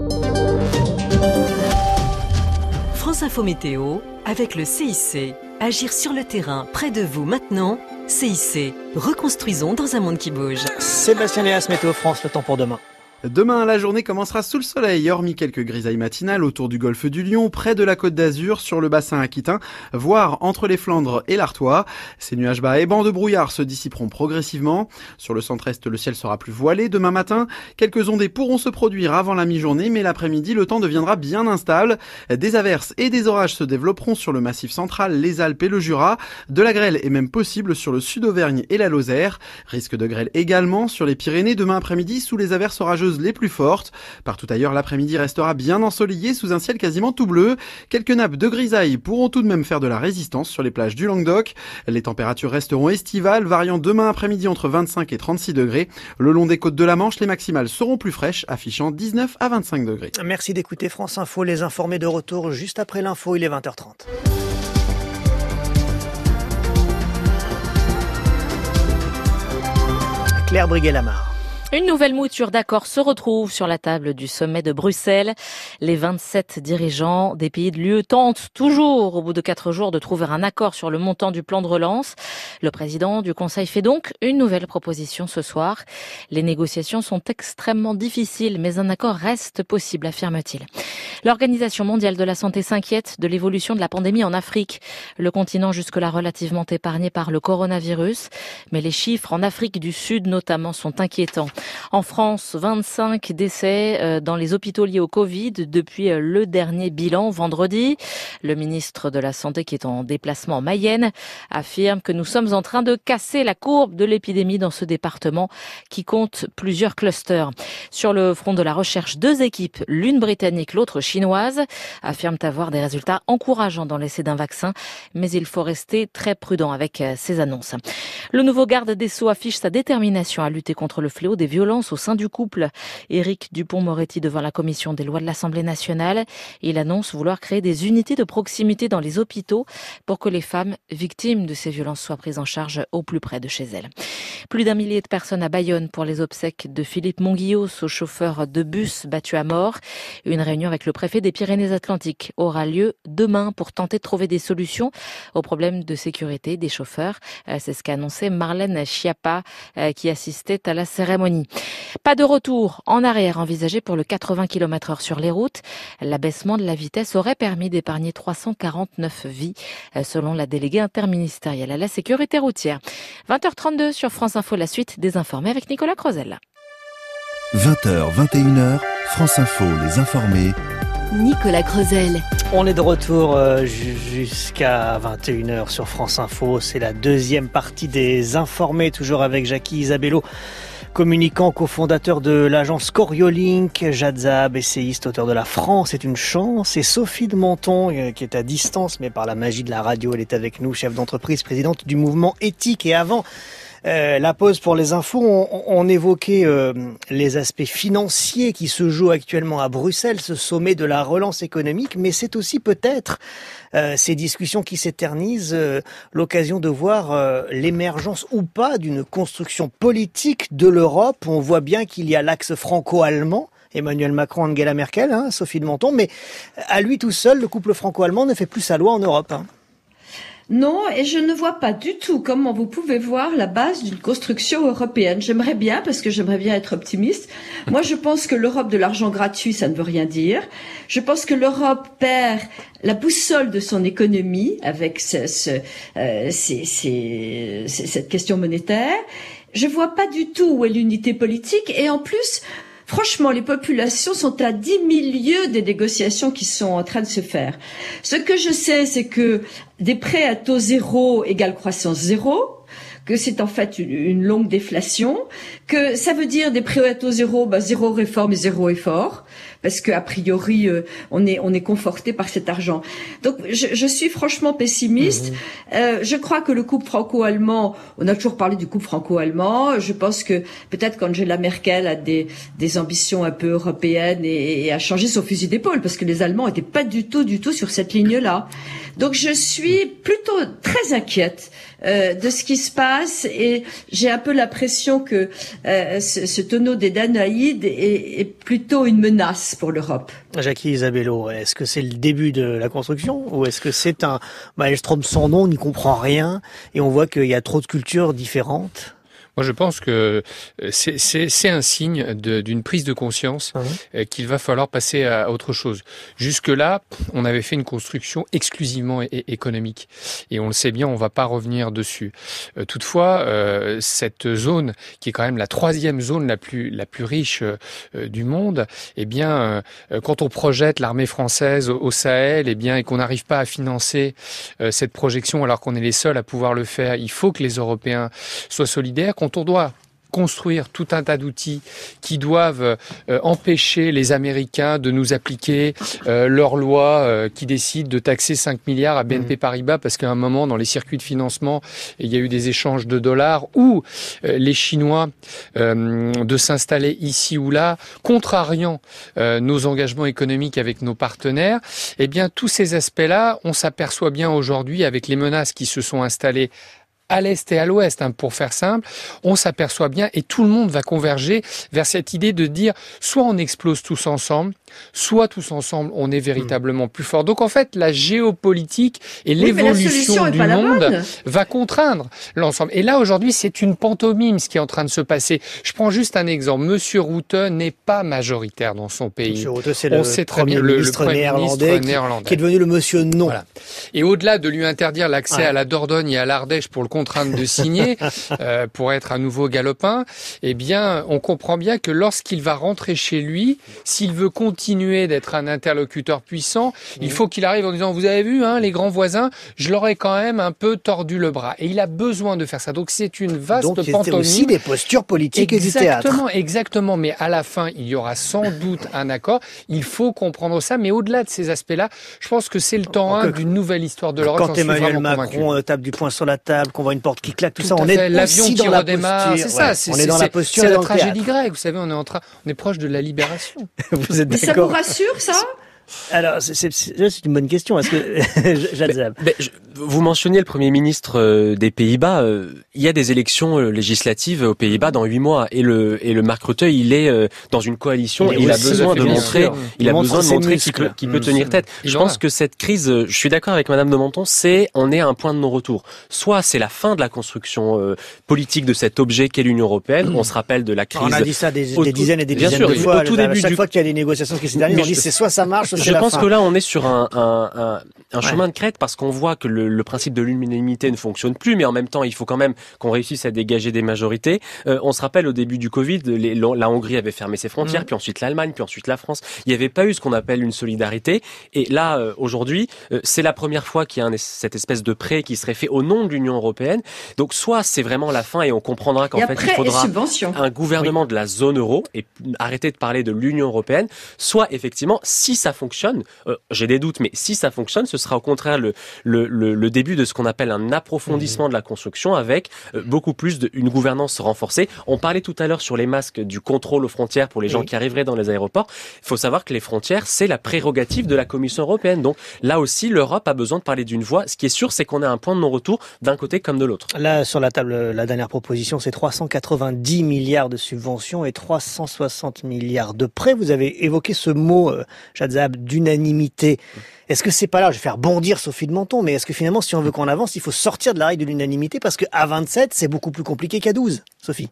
France Info Météo avec le CIC. Agir sur le terrain, près de vous maintenant. CIC. Reconstruisons dans un monde qui bouge. Sébastien Léas, Météo France, le temps pour demain. Demain, la journée commencera sous le soleil, hormis quelques grisailles matinales autour du golfe du Lion, près de la Côte d'Azur, sur le bassin aquitain, voire entre les Flandres et l'Artois. Ces nuages bas et bancs de brouillard se dissiperont progressivement. Sur le centre-est, le ciel sera plus voilé demain matin. Quelques ondées pourront se produire avant la mi-journée, mais l'après-midi, le temps deviendra bien instable. Des averses et des orages se développeront sur le massif central, les Alpes et le Jura. De la grêle est même possible sur le sud-Auvergne et la Lozère. Risque de grêle également sur les Pyrénées demain après-midi sous les averses orageuses les plus fortes. Partout ailleurs, l'après-midi restera bien ensoleillé sous un ciel quasiment tout bleu. Quelques nappes de grisaille pourront tout de même faire de la résistance sur les plages du Languedoc. Les températures resteront estivales, variant demain après-midi entre 25 et 36 degrés. Le long des côtes de la Manche, les maximales seront plus fraîches, affichant 19 à 25 degrés. Merci d'écouter France Info, les informés de retour juste après l'info, il est 20h30. Claire Briguet-Lamar. Une nouvelle mouture d'accord se retrouve sur la table du sommet de Bruxelles. Les 27 dirigeants des pays de l'UE tentent toujours, au bout de 4 jours, de trouver un accord sur le montant du plan de relance. Le président du Conseil fait donc une nouvelle proposition ce soir. Les négociations sont extrêmement difficiles, mais un accord reste possible, affirme-t-il. L'Organisation mondiale de la santé s'inquiète de l'évolution de la pandémie en Afrique. Le continent jusque-là relativement épargné par le coronavirus. Mais les chiffres en Afrique du Sud notamment sont inquiétants. En France, 25 décès dans les hôpitaux liés au Covid depuis le dernier bilan vendredi. Le ministre de la Santé, qui est en déplacement en Mayenne, affirme que nous sommes en train de casser la courbe de l'épidémie dans ce département qui compte plusieurs clusters. Sur le front de la recherche, 2 équipes, l'une britannique, l'autre chinoise, affirment avoir des résultats encourageants dans l'essai d'un vaccin, mais il faut rester très prudent avec ces annonces. Le nouveau garde des Sceaux affiche sa détermination à lutter contre le fléau des violences au sein du couple. Éric Dupond-Moretti devant la commission des lois de l'Assemblée nationale. Il annonce vouloir créer des unités de proximité dans les hôpitaux pour que les femmes victimes de ces violences soient prises en charge au plus près de chez elles. Plus d'1 millier de personnes à Bayonne pour les obsèques de Philippe Monguillot, ce chauffeur de bus battu à mort. Une réunion avec le préfet des Pyrénées-Atlantiques aura lieu demain pour tenter de trouver des solutions aux problèmes de sécurité des chauffeurs. C'est ce qu'a annoncé Marlène Schiappa qui assistait à la cérémonie. Pas de retour en arrière envisagé pour le 80 km/h sur les routes. L'abaissement de la vitesse aurait permis d'épargner 349 vies, selon la déléguée interministérielle à la sécurité routière. 20h32 sur France Info, la suite des informés avec Nicolas Crozel. 20h, 21h, France Info, les informés. Nicolas Crozel. On est de retour jusqu'à 21h sur France Info. C'est la deuxième partie des informés, toujours avec Jackie Isabello Communicant, cofondateur de l'agence Coriolink, Jadzab, essayiste, auteur de La France est une chance, et Sophie de Menton, qui est à distance, mais par la magie de la radio, elle est avec nous, chef d'entreprise, présidente du mouvement éthique. Et avant la pause pour les infos, on évoquait les aspects financiers qui se jouent actuellement à Bruxelles, ce sommet de la relance économique, mais c'est aussi peut-être ces discussions qui s'éternisent, l'occasion de voir l'émergence ou pas d'une construction politique de l'Europe. On voit bien qu'il y a l'axe franco-allemand, Emmanuel Macron, Angela Merkel, Sophie de Menton, mais à lui tout seul, le couple franco-allemand ne fait plus sa loi en Europe. Non, et je ne vois pas du tout comment vous pouvez voir la base d'une construction européenne. J'aimerais bien, parce que j'aimerais bien être optimiste. Moi, je pense que l'Europe de l'argent gratuit, ça ne veut rien dire. Je pense que l'Europe perd la boussole de son économie avec cette question monétaire. Je vois pas du tout où est l'unité politique, et en plus, franchement, les populations sont à 10 000 lieues des négociations qui sont en train de se faire. Ce que je sais, c'est que des prêts à taux zéro égale croissance zéro, que c'est en fait une longue déflation, que ça veut dire des prêts à taux zéro, zéro réforme et zéro effort, parce que a priori on est conforté par cet argent. Donc je suis franchement pessimiste. Je crois que le couple franco-allemand, on a toujours parlé du couple franco-allemand. Je pense que peut-être qu'Angela Merkel a des ambitions un peu européennes et a changé son fusil d'épaule, parce que les Allemands étaient pas du tout sur cette ligne-là. Donc je suis plutôt très inquiète de ce qui se passe, et j'ai un peu l'impression que ce tonneau des Danaïdes est plutôt une menace pour l'Europe. Jackie Isabello, est-ce que c'est le début de la construction, ou est-ce que c'est un maelstrom sans nom, on n'y comprend rien et on voit qu'il y a trop de cultures différentes? Moi, je pense que c'est un signe d'une prise de conscience qu'il va falloir passer à autre chose. Jusque-là, on avait fait une construction exclusivement économique. Et on le sait bien, on va pas revenir dessus. Toutefois, cette zone, qui est quand même la troisième zone la plus riche du monde, eh bien, quand on projette l'armée française au Sahel, eh bien, et qu'on n'arrive pas à financer cette projection alors qu'on est les seuls à pouvoir le faire, il faut que les Européens soient solidaires. Quand on doit construire tout un tas d'outils qui doivent empêcher les Américains de nous appliquer leurs lois qui décident de taxer 5 milliards à BNP Paribas parce qu'à un moment, dans les circuits de financement, il y a eu des échanges de dollars, ou les Chinois de s'installer ici ou là, contrariant nos engagements économiques avec nos partenaires. Eh bien, tous ces aspects-là, on s'aperçoit bien aujourd'hui avec les menaces qui se sont installées à l'est et à l'ouest, pour faire simple, on s'aperçoit bien, et tout le monde va converger vers cette idée de dire soit on explose tous ensemble, soit tous ensemble on est véritablement plus fort. Donc en fait, la géopolitique et l'évolution du monde va contraindre l'ensemble. Et là aujourd'hui, c'est une pantomime ce qui est en train de se passer. Je prends juste un exemple. Monsieur Rutte n'est pas majoritaire dans son pays. Monsieur Rutte, c'est le Premier ministre néerlandais qui est devenu le monsieur non. Voilà. Et au-delà de lui interdire l'accès à la Dordogne et à l'Ardèche pour le contraindre de signer pour être un nouveau galopin, eh bien, on comprend bien que lorsqu'il va rentrer chez lui, s'il veut continuer d'être un interlocuteur puissant, il faut qu'il arrive en disant, vous avez vu, les grands voisins, je leur ai quand même un peu tordu le bras. Et il a besoin de faire ça. Donc c'est une vaste pantomime. Donc c'est aussi des postures politiques et du théâtre. Exactement. Mais à la fin, il y aura sans doute un accord. Il faut comprendre ça. Mais au-delà de ces aspects-là, je pense que c'est le temps d'une nouvelle histoire de l'Europe. Quand Emmanuel Macron tape du poing sur la table, qu'on voit une porte qui claque, tout ça, on est l'avion aussi qui dans la redémarre, posture. C'est ça, on est dans la posture, c'est et la dans le tragédie théâtre. grecque. Vous savez, on est proche de la libération. Vous êtes Mais ça vous rassure, ça? Alors, c'est une bonne question. Est-ce que Jadzab, vous mentionniez le Premier ministre des Pays-Bas. Il y a des élections législatives aux Pays-Bas dans 8 mois, et le Mark Rutte, il est dans une coalition et il a besoin de montrer, qu'il peut tenir tête. Je pense que cette crise, je suis d'accord avec Madame de Menton, on est à un point de non-retour. Soit c'est la fin de la construction politique de cet objet qu'est l'Union européenne. On se rappelle de la crise. On a dit ça des dizaines et des dizaines de fois. Chaque fois qu'il y a des négociations qui s'éternisent, on dit c'est soit ça marche, c'est Je la pense fin. que là, on est sur un chemin de crête parce qu'on voit que le principe de l'unanimité ne fonctionne plus, mais en même temps, il faut quand même qu'on réussisse à dégager des majorités. On se rappelle au début du Covid, la Hongrie avait fermé ses frontières, puis ensuite l'Allemagne, puis ensuite la France. Il n'y avait pas eu ce qu'on appelle une solidarité. Et là, aujourd'hui, c'est la première fois qu'il y a cette espèce de prêt qui serait fait au nom de l'Union européenne. Donc, soit c'est vraiment la fin et on comprendra qu'en fait, il faudra un gouvernement de la zone euro et arrêter de parler de l'Union européenne. Soit, effectivement, si ça fonctionne, j'ai des doutes, mais si ça fonctionne, ce sera au contraire le début de ce qu'on appelle un approfondissement de la construction avec beaucoup plus une gouvernance renforcée. On parlait tout à l'heure sur les masques du contrôle aux frontières pour les gens qui arriveraient dans les aéroports. Il faut savoir que les frontières, c'est la prérogative de la Commission européenne. Donc là aussi, l'Europe a besoin de parler d'une voix. Ce qui est sûr, c'est qu'on a un point de non-retour d'un côté comme de l'autre. Là, sur la table, la dernière proposition, c'est 390 milliards de subventions et 360 milliards de prêts. Vous avez évoqué ce mot, Jadzab, d'unanimité. Est-ce que c'est pas là, je vais faire bondir Sophie de Menton, mais est-ce que finalement, si on veut qu'on avance, il faut sortir de la règle de l'unanimité parce qu'à 27, c'est beaucoup plus compliqué qu'à 12, Sophie?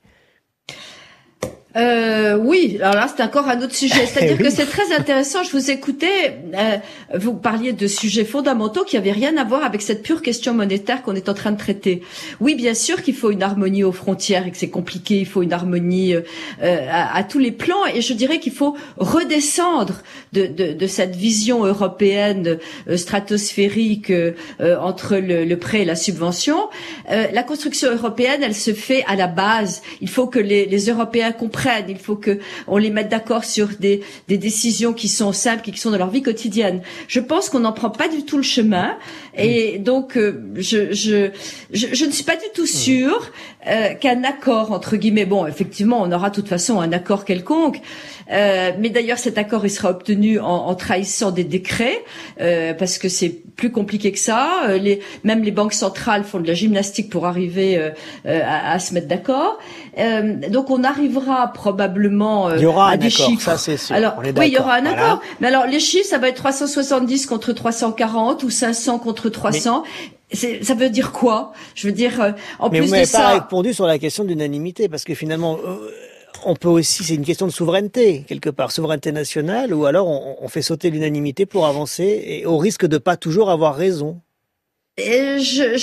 Oui, alors là c'est encore un autre sujet. C'est-à-dire que c'est très intéressant. Je vous écoutais, vous parliez de sujets fondamentaux qui n'avaient rien à voir avec cette pure question monétaire qu'on est en train de traiter. Oui, bien sûr qu'il faut une harmonie aux frontières et que c'est compliqué. Il faut une harmonie à tous les plans. Et je dirais qu'il faut redescendre de cette vision européenne stratosphérique entre le prêt et la subvention. La construction européenne, elle se fait à la base. Il faut que les Européens comprennent. Il faut que on les mette d'accord sur des décisions qui sont simples, qui sont dans leur vie quotidienne. Je pense qu'on n'en prend pas du tout le chemin, et donc je ne suis pas du tout sûre qu'un accord entre guillemets. Bon, effectivement, on aura de toute façon un accord quelconque, mais d'ailleurs cet accord il sera obtenu en trahissant des décrets, parce que c'est plus compliqué que ça. Même les banques centrales font de la gymnastique pour arriver à se mettre d'accord. Donc on arrivera probablement à des chiffres. Ça c'est sûr. Alors oui, il y aura un accord. Mais alors les chiffres, ça va être 370 contre 340 ou 500 contre 300. Ça veut dire quoi? Je veux dire, en mais plus vous m'avez de ça. pas répondu sur la question de l'unanimité, parce que finalement, on peut aussi, c'est une question de souveraineté, quelque part, souveraineté nationale, ou alors on fait sauter l'unanimité pour avancer, et au risque de pas toujours avoir raison. Et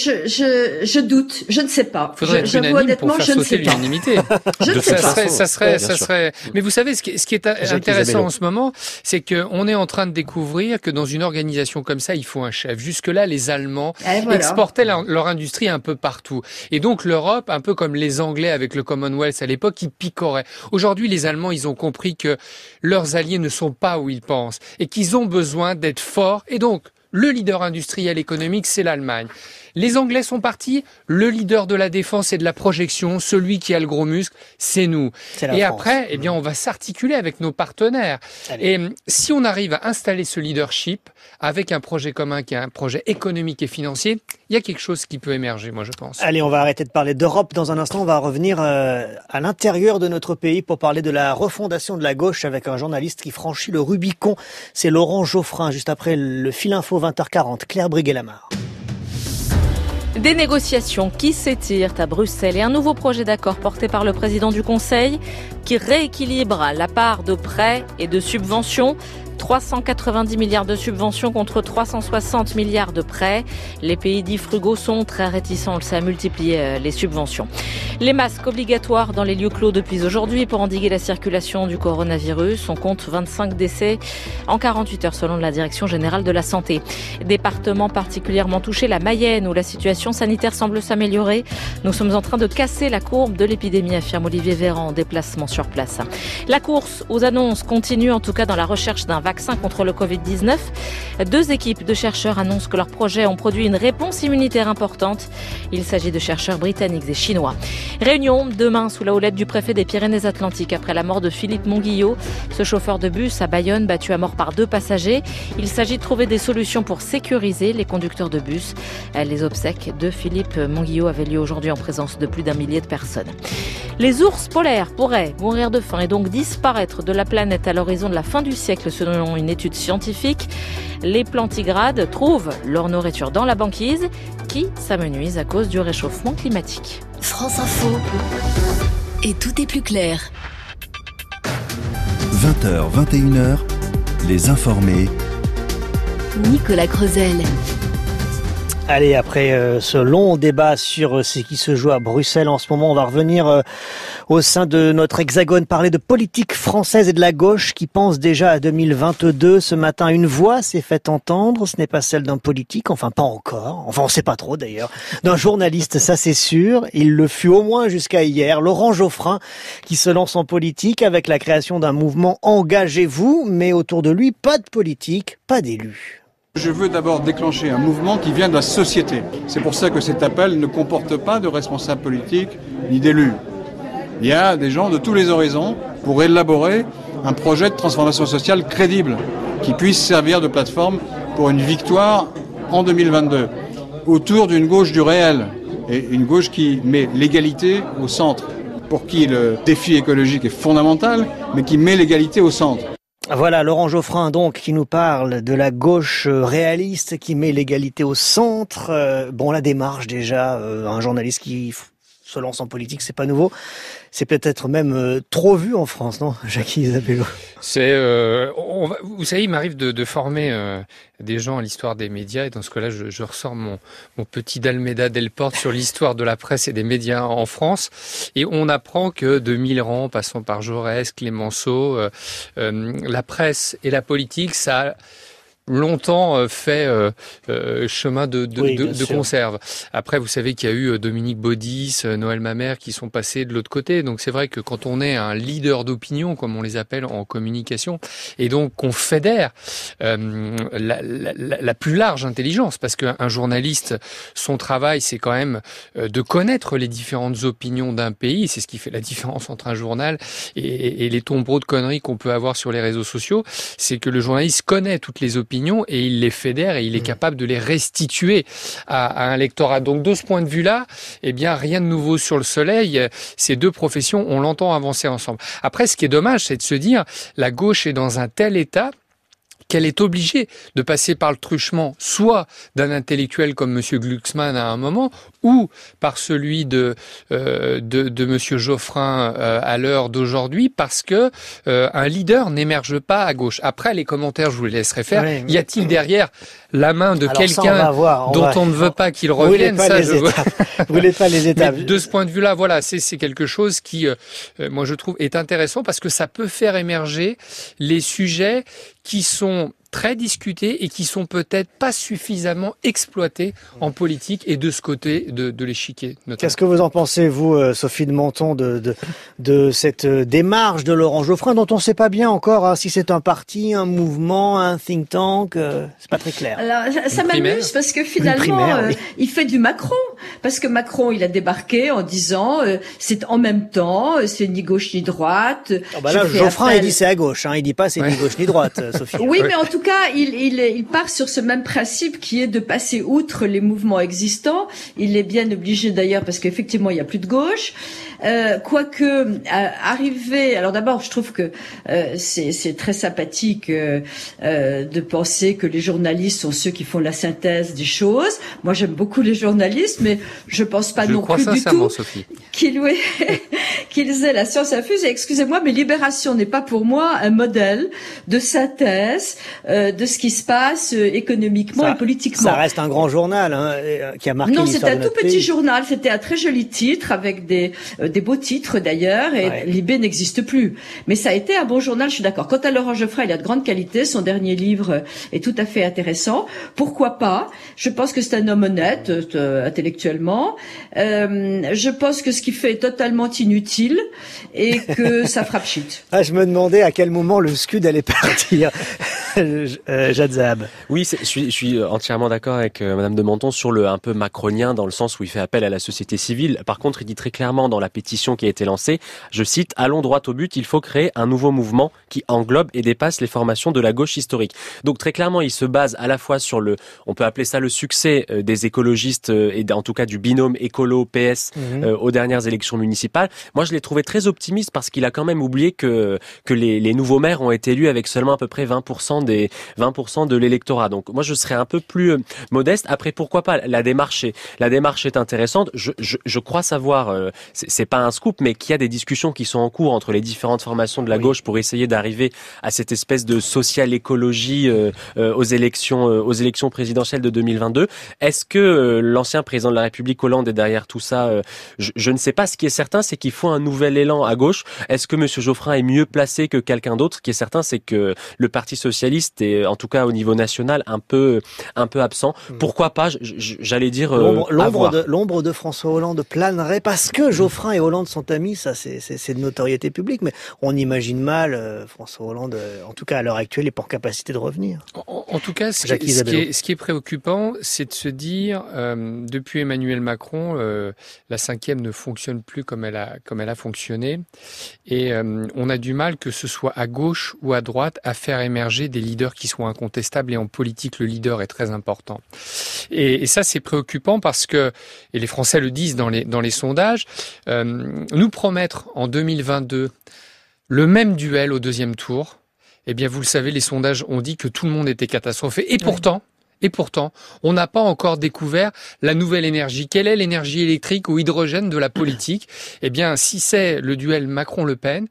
je doute, je ne sais pas. Faudrait être unanime pour faire sauter l'unanimité. Je ne sais pas. Ça serait. Mais vous savez, ce qui est intéressant en ce moment, c'est qu'on est en train de découvrir que dans une organisation comme ça, il faut un chef. Jusque-là, les Allemands exportaient leur industrie un peu partout. Et donc l'Europe, un peu comme les Anglais avec le Commonwealth à l'époque, ils picoraient. Aujourd'hui, les Allemands, ils ont compris que leurs alliés ne sont pas où ils pensent et qu'ils ont besoin d'être forts. Et donc, le leader industriel économique, c'est l'Allemagne. Les Anglais sont partis, le leader de la défense et de la projection, celui qui a le gros muscle, c'est nous. Et après, eh bien, on va s'articuler avec nos partenaires. Et si on arrive à installer ce leadership avec un projet commun qui est un projet économique et financier, il y a quelque chose qui peut émerger, moi je pense. Allez, on va arrêter de parler d'Europe dans un instant. On va revenir à l'intérieur de notre pays pour parler de la refondation de la gauche avec un journaliste qui franchit le Rubicon. C'est Laurent Geoffrin, juste après le Fil Info 20h40. Claire Briguet-Lamar. Des négociations qui s'étirent à Bruxelles et un nouveau projet d'accord porté par le président du Conseil qui rééquilibre la part de prêts et de subventions. 390 milliards de subventions contre 360 milliards de prêts. Les pays dits frugaux sont très réticents, on le sait, à multiplier les subventions. Les masques obligatoires dans les lieux clos depuis aujourd'hui pour endiguer la circulation du coronavirus. On compte 25 décès en 48 heures selon la Direction générale de la santé. Département particulièrement touché, la Mayenne, où la situation sanitaire semble s'améliorer. Nous sommes en train de casser la courbe de l'épidémie, affirme Olivier Véran en déplacement sur place. La course aux annonces continue, en tout cas dans la recherche d'un vaccin contre le Covid-19. 2 équipes de chercheurs annoncent que leurs projets ont produit une réponse immunitaire importante. Il s'agit de chercheurs britanniques et chinois. Réunion demain sous la houlette du préfet des Pyrénées-Atlantiques après la mort de Philippe Monguillot. Ce chauffeur de bus à Bayonne battu à mort par 2 passagers. Il s'agit de trouver des solutions pour sécuriser les conducteurs de bus. Les obsèques de Philippe Monguillot avaient lieu aujourd'hui en présence de plus d'1 millier de personnes. Les ours polaires pourraient mourir de faim et donc disparaître de la planète à l'horizon de la fin du siècle selon une étude scientifique. Les plantigrades trouvent leur nourriture dans la banquise qui s'amenuise à cause du réchauffement climatique. France Info. Et tout est plus clair. 20h, 21h, les informés Nicolas Creusel. Allez, après ce long débat sur ce qui se joue à Bruxelles en ce moment, on va revenir au sein de notre hexagone, parler de politique française et de la gauche qui pense déjà à 2022. Ce matin, une voix s'est faite entendre. Ce n'est pas celle d'un politique, enfin pas encore. Enfin, on sait pas trop d'ailleurs. D'un journaliste, ça c'est sûr. Il le fut au moins jusqu'à hier. Laurent Geoffrin qui se lance en politique avec la création d'un mouvement Engagez-vous, mais autour de lui, pas de politique, pas d'élus. Je veux d'abord déclencher un mouvement qui vient de la société. C'est pour ça que cet appel ne comporte pas de responsables politiques ni d'élus. Il y a des gens de tous les horizons pour élaborer un projet de transformation sociale crédible qui puisse servir de plateforme pour une victoire en 2022 autour d'une gauche du réel et une gauche qui met l'égalité au centre, pour qui le défi écologique est fondamental, mais qui met l'égalité au centre. Voilà, Laurent Geoffrin, donc, qui nous parle de la gauche réaliste qui met l'égalité au centre. Bon, la démarche, déjà, un journaliste qui se lance en politique, c'est pas nouveau. C'est peut-être même trop vu en France, non, Jackie Isabello? Vous savez, il m'arrive de former des gens à l'histoire des médias, et dans ce cas-là, je ressors mon petit d'Almeida Delporte sur l'histoire de la presse et des médias en France, et on apprend que de Millerand, passant par Jaurès, Clémenceau, la presse et la politique, ça a longtemps fait chemin de conserve. Après, vous savez qu'il y a eu Dominique Baudis, Noël Mamère qui sont passés de l'autre côté. Donc c'est vrai que quand on est un leader d'opinion, comme on les appelle en communication, et donc qu'on fédère la plus large intelligence, parce qu'un journaliste, son travail, c'est quand même de connaître les différentes opinions d'un pays. C'est ce qui fait la différence entre un journal et les tombereaux de conneries qu'on peut avoir sur les réseaux sociaux. C'est que le journaliste connaît toutes les opinions et il les fédère et il est capable de les restituer à un lectorat. Donc de ce point de vue-là, eh bien rien de nouveau sur le soleil. Ces deux professions, on l'entend avancer ensemble. Après, ce qui est dommage, c'est de se dire la gauche est dans un tel état qu'elle est obligée de passer par le truchement, soit d'un intellectuel comme Monsieur Glucksmann à un moment, ou par celui de Monsieur Geoffrin à l'heure d'aujourd'hui, parce que un leader n'émerge pas à gauche. Après, les commentaires, je vous les laisserai faire. Oui, mais... Y a-t-il derrière la main de quelqu'un dont on ne veut pas qu'il revienne? Vous voulez pas les étapes. Mais de ce point de vue-là, voilà, c'est quelque chose qui, moi, je trouve, est intéressant parce que ça peut faire émerger les sujets qui sont très discutés et qui sont peut-être pas suffisamment exploités en politique et de ce côté de l'échiquier. Qu'est-ce que vous en pensez, vous, Sophie de Menton, de cette démarche de Laurent Geoffrin, dont on ne sait pas bien encore si c'est un parti, un mouvement, un think tank, c'est pas très clair. Alors, ça m'amuse parce que finalement, il fait du Macron. Parce que Macron, il a débarqué en disant c'est en même temps, c'est ni gauche ni droite. Là, Geoffrin, il dit c'est à gauche, il dit pas c'est ni gauche ni droite, Sophie. Oui, mais en tout cas, il part sur ce même principe qui est de passer outre les mouvements existants. Il est bien obligé d'ailleurs parce qu'effectivement, il n'y a plus de gauche. Quoique arriver, alors d'abord, je trouve que c'est très sympathique de penser que les journalistes sont ceux qui font la synthèse des choses. Moi, j'aime beaucoup les journalistes, mais je pense pas non plus du tout qu'ils aient la science infuse. Et excusez-moi, mais Libération n'est pas pour moi un modèle de synthèse de ce qui se passe économiquement et politiquement. Ça reste un grand journal qui a marqué l'histoire de notre pays. Non, c'était un tout petit journal. C'était un très joli titre avec des beaux titres d'ailleurs, et Libé n'existe plus. Mais ça a été un bon journal, je suis d'accord. Quant à Laurent Geoffrin, il a de grande qualité. Son dernier livre est tout à fait intéressant. Pourquoi pas? Je pense que c'est un homme honnête, intellectuellement. Je pense que ce qu'il fait est totalement inutile et que ça frappe shit. Je me demandais à quel moment le Scud allait partir. Jad Zahab. Oui, je suis entièrement d'accord avec Madame de Menton sur le un peu macronien dans le sens où il fait appel à la société civile. Par contre, il dit très clairement dans la pétition qui a été lancée, je cite, allons droit au but, il faut créer un nouveau mouvement qui englobe et dépasse les formations de la gauche historique. Donc très clairement, il se base à la fois sur on peut appeler ça le succès des écologistes et en tout cas du binôme écolo-PS aux dernières élections municipales. Moi, je l'ai trouvé très optimiste parce qu'il a quand même oublié que les nouveaux maires ont été élus avec seulement à peu près 20% 20% de l'électorat. Donc moi je serais un peu plus modeste. Après pourquoi pas, la démarche est intéressante. Je crois savoir, c'est pas un scoop, mais qu'il y a des discussions qui sont en cours entre les différentes formations de la gauche pour essayer d'arriver à cette espèce de social écologie aux élections présidentielles de 2022. Est-ce que l'ancien président de la République Hollande est derrière tout ça? Je ne sais pas. Ce qui est certain, c'est qu'il faut un nouvel élan à gauche. Est-ce que Monsieur Geoffrin est mieux placé que quelqu'un d'autre? Ce qui est certain, c'est que le Parti socialiste est, en tout cas au niveau national, un peu absent. Pourquoi pas? J'allais dire l'ombre de François Hollande planerait parce que Geoffrin et Hollande sont amis. Ça, c'est de notoriété publique, mais on imagine mal François Hollande, en tout cas à l'heure actuelle, n'est pas en capacité de revenir. En tout cas, ce qui est préoccupant, c'est de se dire, depuis Emmanuel Macron, la 5e ne fonctionne plus comme elle a fonctionné, et on a du mal, que ce soit à gauche ou à droite, à faire émerger des leaders qui soient incontestables, et en politique, le leader est très important. Et ça, c'est préoccupant parce que, et les Français le disent dans les sondages, nous promettre en 2022 le même duel au deuxième tour, eh bien, vous le savez, les sondages ont dit que tout le monde était catastrophé. Et pourtant, on n'a pas encore découvert la nouvelle énergie. Quelle est l'énergie électrique ou hydrogène de la politique? Eh bien, si c'est le duel Macron-Le Pen,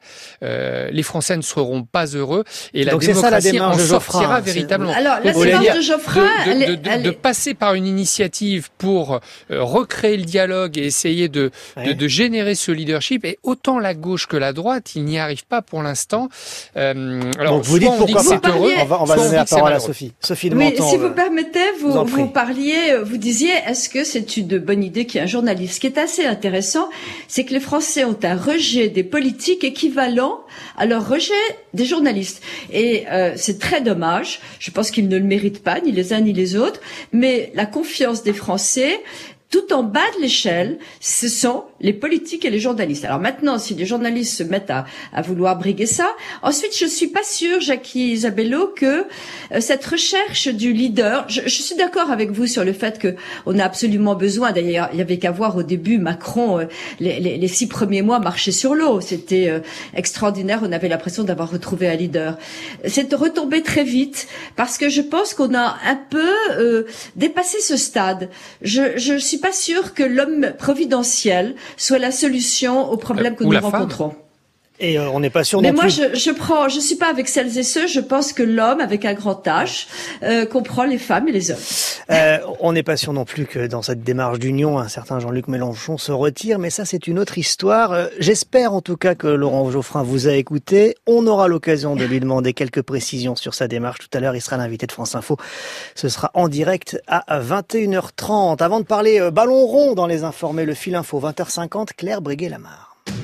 les Français ne seront pas heureux, et la démocratie en sortira véritablement. Alors, la démarche de Geoffrin, de passer par une initiative pour recréer le dialogue et essayer de générer ce leadership, et autant la gauche que la droite, ils n'y arrivent pas pour l'instant. Alors, donc vous dites pourquoi c'est heureux. On va donner la parole à Sophie. Sophie de Menton. Si vous permettez, vous parliez, vous disiez, est-ce que c'est une bonne idée qu'il y ait un journaliste? Ce qui est assez intéressant, c'est que les Français ont un rejet des politiques équivalent à leur rejet des journalistes. Et c'est très dommage. Je pense qu'ils ne le méritent pas, ni les uns ni les autres. Mais la confiance des Français, tout en bas de l'échelle, ce sont les politiques et les journalistes. Alors maintenant, si les journalistes se mettent à vouloir briguer ça, ensuite je suis pas sûre, Jackie Isabello, que cette recherche du leader, je suis d'accord avec vous sur le fait que on a absolument besoin. D'ailleurs, il y avait qu'à voir au début Macron, les 6 premiers mois marcher sur l'eau, c'était extraordinaire. On avait l'impression d'avoir retrouvé un leader. C'est retombé très vite parce que je pense qu'on a un peu dépassé ce stade. Je suis pas sûre que l'homme providentiel soit la solution aux problèmes que nous rencontrons. Et on n'est pas sûr non plus. Mais moi, je suis pas avec celles et ceux. Je pense que l'homme, avec un grand H, comprend les femmes et les hommes. On n'est pas sûr non plus que dans cette démarche d'union, un certain Jean-Luc Mélenchon se retire, mais ça c'est une autre histoire. J'espère en tout cas que Laurent Geoffrin vous a écouté. On aura l'occasion de lui demander quelques précisions sur sa démarche tout à l'heure. Il sera l'invité de France Info. Ce sera en direct à 21h30. Avant de parler ballon rond dans les informés, le fil info 20h50, Claire Breguet-Lamar.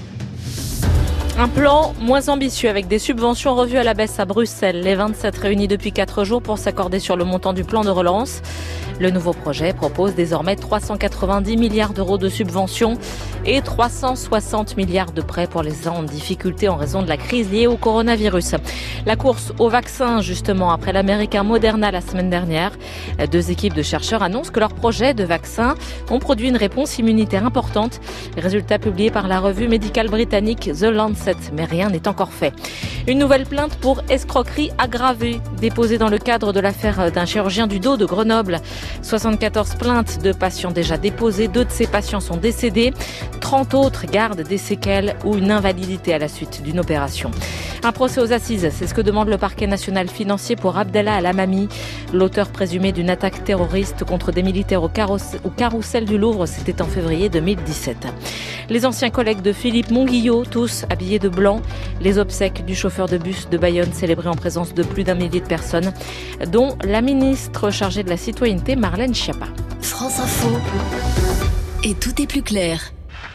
Un plan moins ambitieux avec des subventions revues à la baisse à Bruxelles. Les 27 réunis depuis 4 jours pour s'accorder sur le montant du plan de relance. Le nouveau projet propose désormais 390 milliards d'euros de subventions et 360 milliards de prêts pour les en difficulté en raison de la crise liée au coronavirus. La course au vaccin, justement, après l'américain Moderna la semaine dernière. 2 équipes de chercheurs annoncent que leurs projets de vaccin ont produit une réponse immunitaire importante. Résultat publié par la revue médicale britannique The Lancet, mais rien n'est encore fait. Une nouvelle plainte pour escroquerie aggravée, déposée dans le cadre de l'affaire d'un chirurgien du dos de Grenoble. 74 plaintes de patients déjà déposées, 2 de ces patients sont décédés, 30 autres gardent des séquelles ou une invalidité à la suite d'une opération. Un procès aux assises, c'est ce que demande le parquet national financier pour Abdallah Al-Amami, l'auteur présumé d'une attaque terroriste contre des militaires au carrousel du Louvre, c'était en février 2017. Les anciens collègues de Philippe Monguillot, tous habillés de blanc, les obsèques du chauffeur de bus de Bayonne célébrées en présence de plus d'1 millier de personnes, dont la ministre chargée de la citoyenneté Marlène Schiappa. France Info. Et tout est plus clair.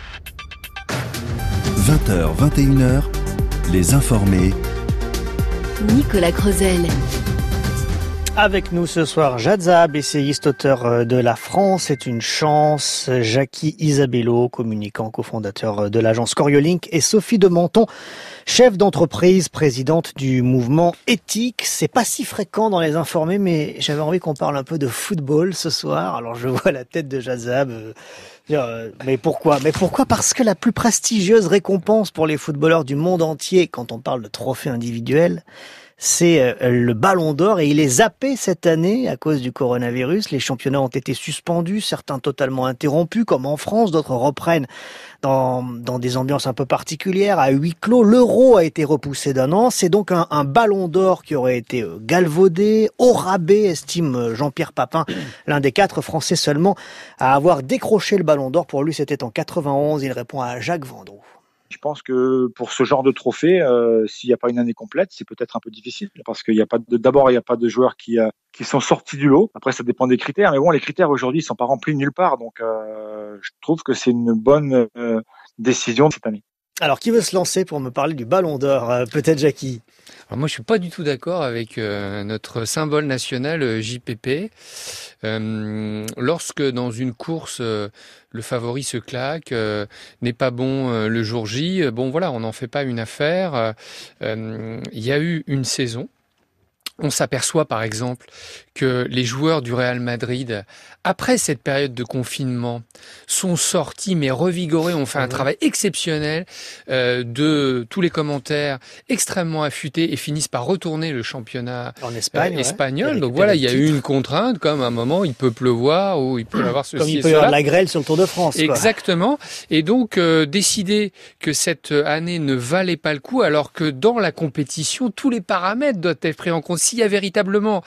20h, 21h, les informés. Nicolas Creusel. Avec nous ce soir, Jad Zahab, essayiste, auteur de La France est une chance, Jackie Isabello, communicant, cofondateur de l'agence Coriolink, et Sophie de Menton, chef d'entreprise, présidente du mouvement éthique. C'est pas si fréquent dans les informés, mais j'avais envie qu'on parle un peu de football ce soir. Alors je vois la tête de Jad Zahab. Mais pourquoi ? Parce que la plus prestigieuse récompense pour les footballeurs du monde entier, quand on parle de trophée individuel, c'est le Ballon d'Or et il est zappé cette année à cause du coronavirus. Les championnats ont été suspendus, certains totalement interrompus comme en France, d'autres reprennent dans des ambiances un peu particulières, à huis clos. L'Euro a été repoussé d'un an, c'est donc un Ballon d'Or qui aurait été galvaudé, au rabais, estime Jean-Pierre Papin, l'un des 4 Français seulement à avoir décroché le Ballon d'Or. Pour lui, c'était en 91, il répond à Jacques Vendroux. Je pense que pour ce genre de trophée, s'il n'y a pas une année complète, c'est peut-être un peu difficile parce qu'il n'y a pas de joueurs qui sont sortis du lot. Après, ça dépend des critères, mais bon, les critères aujourd'hui, ils sont pas remplis nulle part, donc je trouve que c'est une bonne décision cette année. Alors, qui veut se lancer pour me parler du Ballon d'Or? Peut-être Jackie. Alors moi, je suis pas du tout d'accord avec notre symbole national JPP. Lorsque dans une course, le favori se claque, n'est pas bon le jour J, bon voilà, on n'en fait pas une affaire. Il y a eu une saison. On s'aperçoit par exemple que les joueurs du Real Madrid, après cette période de confinement, sont sortis mais revigorés, ont fait un travail exceptionnel, de tous les commentaires extrêmement affûtés et finissent par retourner le championnat en Espagne, espagnol. Donc voilà, il y a eu une contrainte, comme à un moment il peut pleuvoir ou il peut y avoir ceci comme il et peut y cela. avoir de la grêle sur le Tour de France. Exactement. Et donc décider que cette année ne valait pas le coup, alors que dans la compétition, tous les paramètres doivent être pris en compte. S'il y a véritablement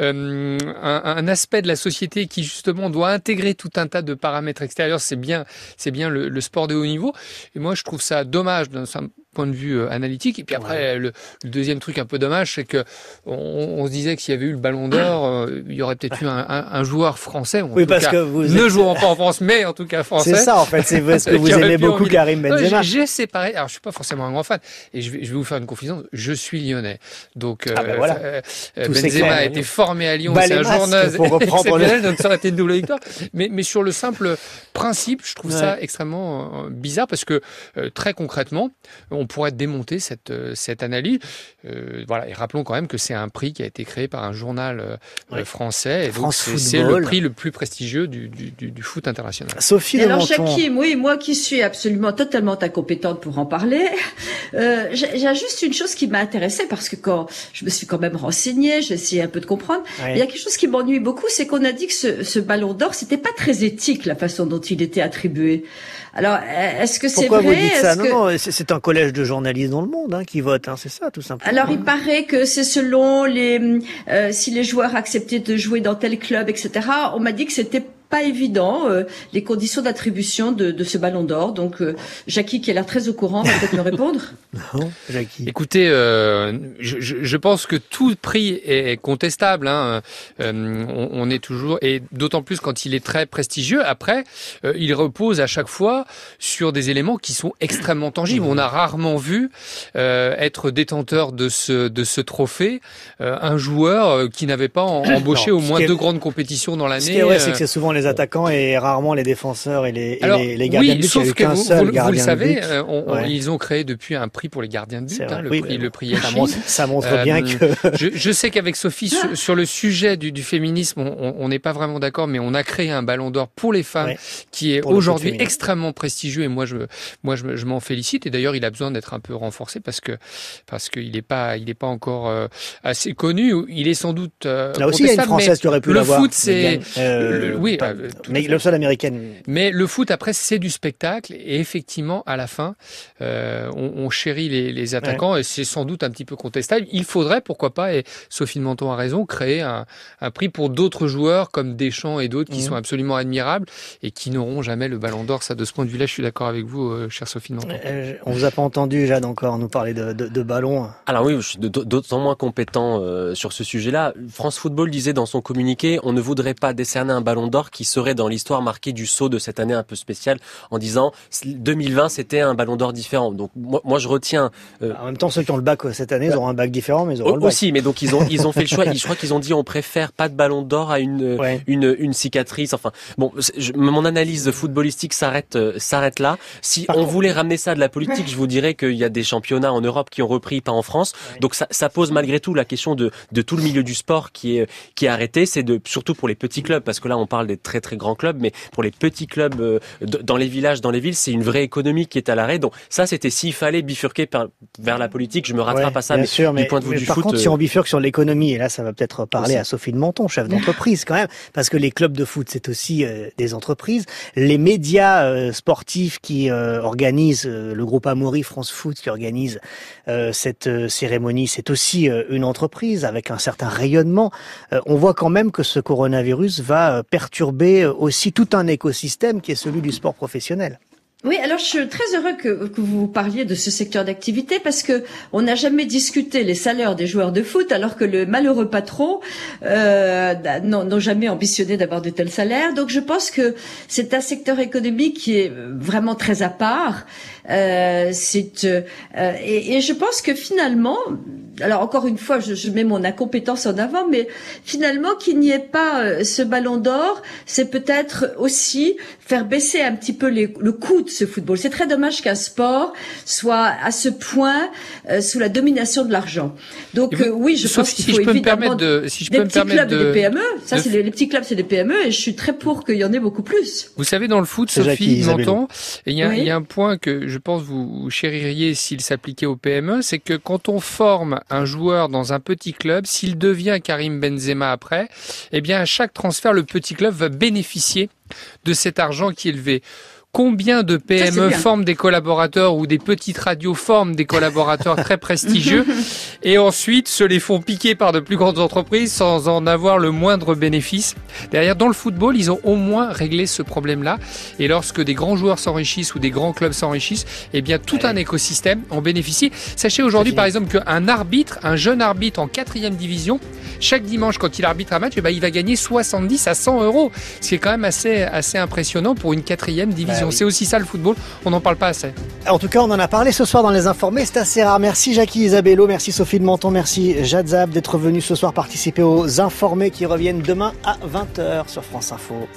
un aspect de la société qui justement doit intégrer tout un tas de paramètres extérieurs, c'est bien le sport de haut niveau. Et moi, je trouve ça dommage d'un point de vue analytique. Et puis après, le deuxième truc un peu dommage, c'est que on se disait que s'il y avait eu le Ballon d'Or, il y aurait peut-être eu un joueur français, ou en tout parce cas, que vous ne jouant pas en France, mais en tout cas français. C'est ça, en fait. C'est parce que vous aimez beaucoup Karim Benzema. J'ai séparé. Alors, je suis pas forcément un grand fan. Et je vais vous faire une confidence. Je suis lyonnais. Donc, Benzema a été formé à Lyon. C'est un journal exceptionnel. Donc, ça aurait été une double victoire. Mais sur le simple principe, je trouve ça extrêmement bizarre parce que, très concrètement, on pourrait démonter cette analyse. Voilà. Et rappelons quand même que c'est un prix qui a été créé par un journal français. Et donc, c'est le prix le plus prestigieux du foot international. Sophie de alors, Menton. Jackie, oui, moi qui suis absolument totalement incompétente pour en parler, j'ai juste une chose qui m'a intéressée parce que quand je me suis quand même renseignée, j'ai essayé un peu de comprendre. Il y a quelque chose qui m'ennuie beaucoup, c'est qu'on a dit que ce Ballon d'Or, c'était pas très éthique la façon dont il était attribué. Alors, est-ce que c'est vrai? Pourquoi vous dites ça? Non, c'est un collège de journalistes dans le monde qui vote, c'est ça, tout simplement. Alors, il paraît que c'est selon si les joueurs acceptaient de jouer dans tel club, etc. On m'a dit que c'était pas évident les conditions d'attribution de ce Ballon d'Or. Donc, Jackie, qui a l'air très au courant, va peut-être me répondre. Non, Jackie. Écoutez, je pense que tout prix est contestable. On est toujours, et d'autant plus quand il est très prestigieux. Après, il repose à chaque fois sur des éléments qui sont extrêmement tangibles. On a rarement vu être détenteur de ce trophée un joueur qui n'avait pas embauché au moins 2 grandes compétitions dans l'année. Ce qui est vrai, c'est que c'est souvent les attaquants et rarement les défenseurs et les gardiens de but. Sauf que vous le savez, ils ont créé depuis un prix pour les gardiens de but, le prix Yachi. Ça montre bien que... je sais qu'avec Sophie, sur le sujet du féminisme, on n'est pas vraiment d'accord, mais on a créé un Ballon d'Or pour les femmes qui est aujourd'hui extrêmement prestigieux et moi je m'en félicite. Et d'ailleurs, il a besoin d'être un peu renforcé parce qu'il n'est pas encore assez connu. Il est sans doute là aussi, il y a une Française qui aurait pu l'avoir. Le foot, c'est... mais le seul américaine. Mais le foot, après, c'est du spectacle. Et effectivement, à la fin, on chérit les attaquants et c'est sans doute un petit peu contestable. Il faudrait, pourquoi pas, et Sophie de Menton a raison, créer un prix pour d'autres joueurs comme Deschamps et d'autres qui sont absolument admirables et qui n'auront jamais le Ballon d'Or. Ça, de ce point de vue-là, je suis d'accord avec vous, chère Sophie de Menton. On vous a pas entendu, Jade, encore nous parler de ballon. Alors oui, je suis d'autant moins compétent sur ce sujet-là. France Football disait dans son communiqué, on ne voudrait pas décerner un Ballon d'Or qui serait dans l'histoire marquée du saut de cette année un peu spéciale, en disant 2020 c'était un Ballon d'Or différent. Donc moi je retiens. En même temps, ceux qui ont le bac cette année, ils auront un bac différent, mais ils auront le bac. Aussi, mais donc ils ont fait le choix. Je crois qu'ils ont dit on préfère pas de Ballon d'Or à une cicatrice. Enfin bon, mon analyse footballistique s'arrête là. Si on voulait ramener ça à de la politique, je vous dirais qu'il y a des championnats en Europe qui ont repris, pas en France. Donc ça pose malgré tout la question de tout le milieu du sport qui est arrêté. C'est surtout pour les petits clubs, parce que là on parle des très très grands clubs, mais pour les petits clubs dans les villages, dans les villes, c'est une vraie économie qui est à l'arrêt. Donc ça, c'était s'il fallait bifurquer vers la politique, je me rattrape à ça, mais du point de vue du par foot... contre, si on bifurque sur l'économie, et là ça va peut-être parler à Sophie de Menton, chef d'entreprise quand même, parce que les clubs de foot, c'est aussi des entreprises. Les médias sportifs qui organisent, le groupe Amaury France Foot qui organise cette cérémonie, c'est aussi une entreprise avec un certain rayonnement. On voit quand même que ce coronavirus va perturber aussi tout un écosystème qui est celui du sport professionnel. Oui, alors je suis très heureux que vous parliez de ce secteur d'activité parce que on n'a jamais discuté les salaires des joueurs de foot alors que le malheureux patron n'ont jamais ambitionné d'avoir de tels salaires. Donc je pense que c'est un secteur économique qui est vraiment très à part. Et je pense que finalement, alors encore une fois, je mets mon incompétence en avant, mais finalement qu'il n'y ait pas ce ballon d'or, c'est peut-être aussi faire baisser un petit peu le coût de ce football. C'est très dommage qu'un sport soit à ce point sous la domination de l'argent. Donc oui, je pense qu'il faut évidemment des petits clubs et des PME. Ça, c'est les petits clubs, c'est des PME, et je suis très pour qu'il y en ait beaucoup plus. Vous savez, dans le foot, Sophie m'entend, il y a un point que je pense vous chéririez s'il s'appliquait au PME, c'est que quand on forme un joueur dans un petit club, s'il devient Karim Benzema après, eh bien à chaque transfert, le petit club va bénéficier de cet argent qui est élevé. Combien de PME forment des collaborateurs ou des petites radios forment des collaborateurs très prestigieux et ensuite se les font piquer par de plus grandes entreprises sans en avoir le moindre bénéfice. Derrière, dans le football, ils ont au moins réglé ce problème-là. Et lorsque des grands joueurs s'enrichissent ou des grands clubs s'enrichissent, eh bien tout un écosystème en bénéficie. Sachez aujourd'hui, par exemple, qu'un arbitre, un jeune arbitre en 4e division, chaque dimanche, quand il arbitre un match, il va gagner 70 à 100 €. Ce qui est quand même assez impressionnant pour une 4e division. C'est aussi ça le football, on n'en parle pas assez. En tout cas, on en a parlé ce soir dans Les Informés, c'est assez rare. Merci Jackie Isabello, merci Sophie de Menton, merci Jade Zab d'être venus ce soir participer aux Informés qui reviennent demain à 20h sur France Info.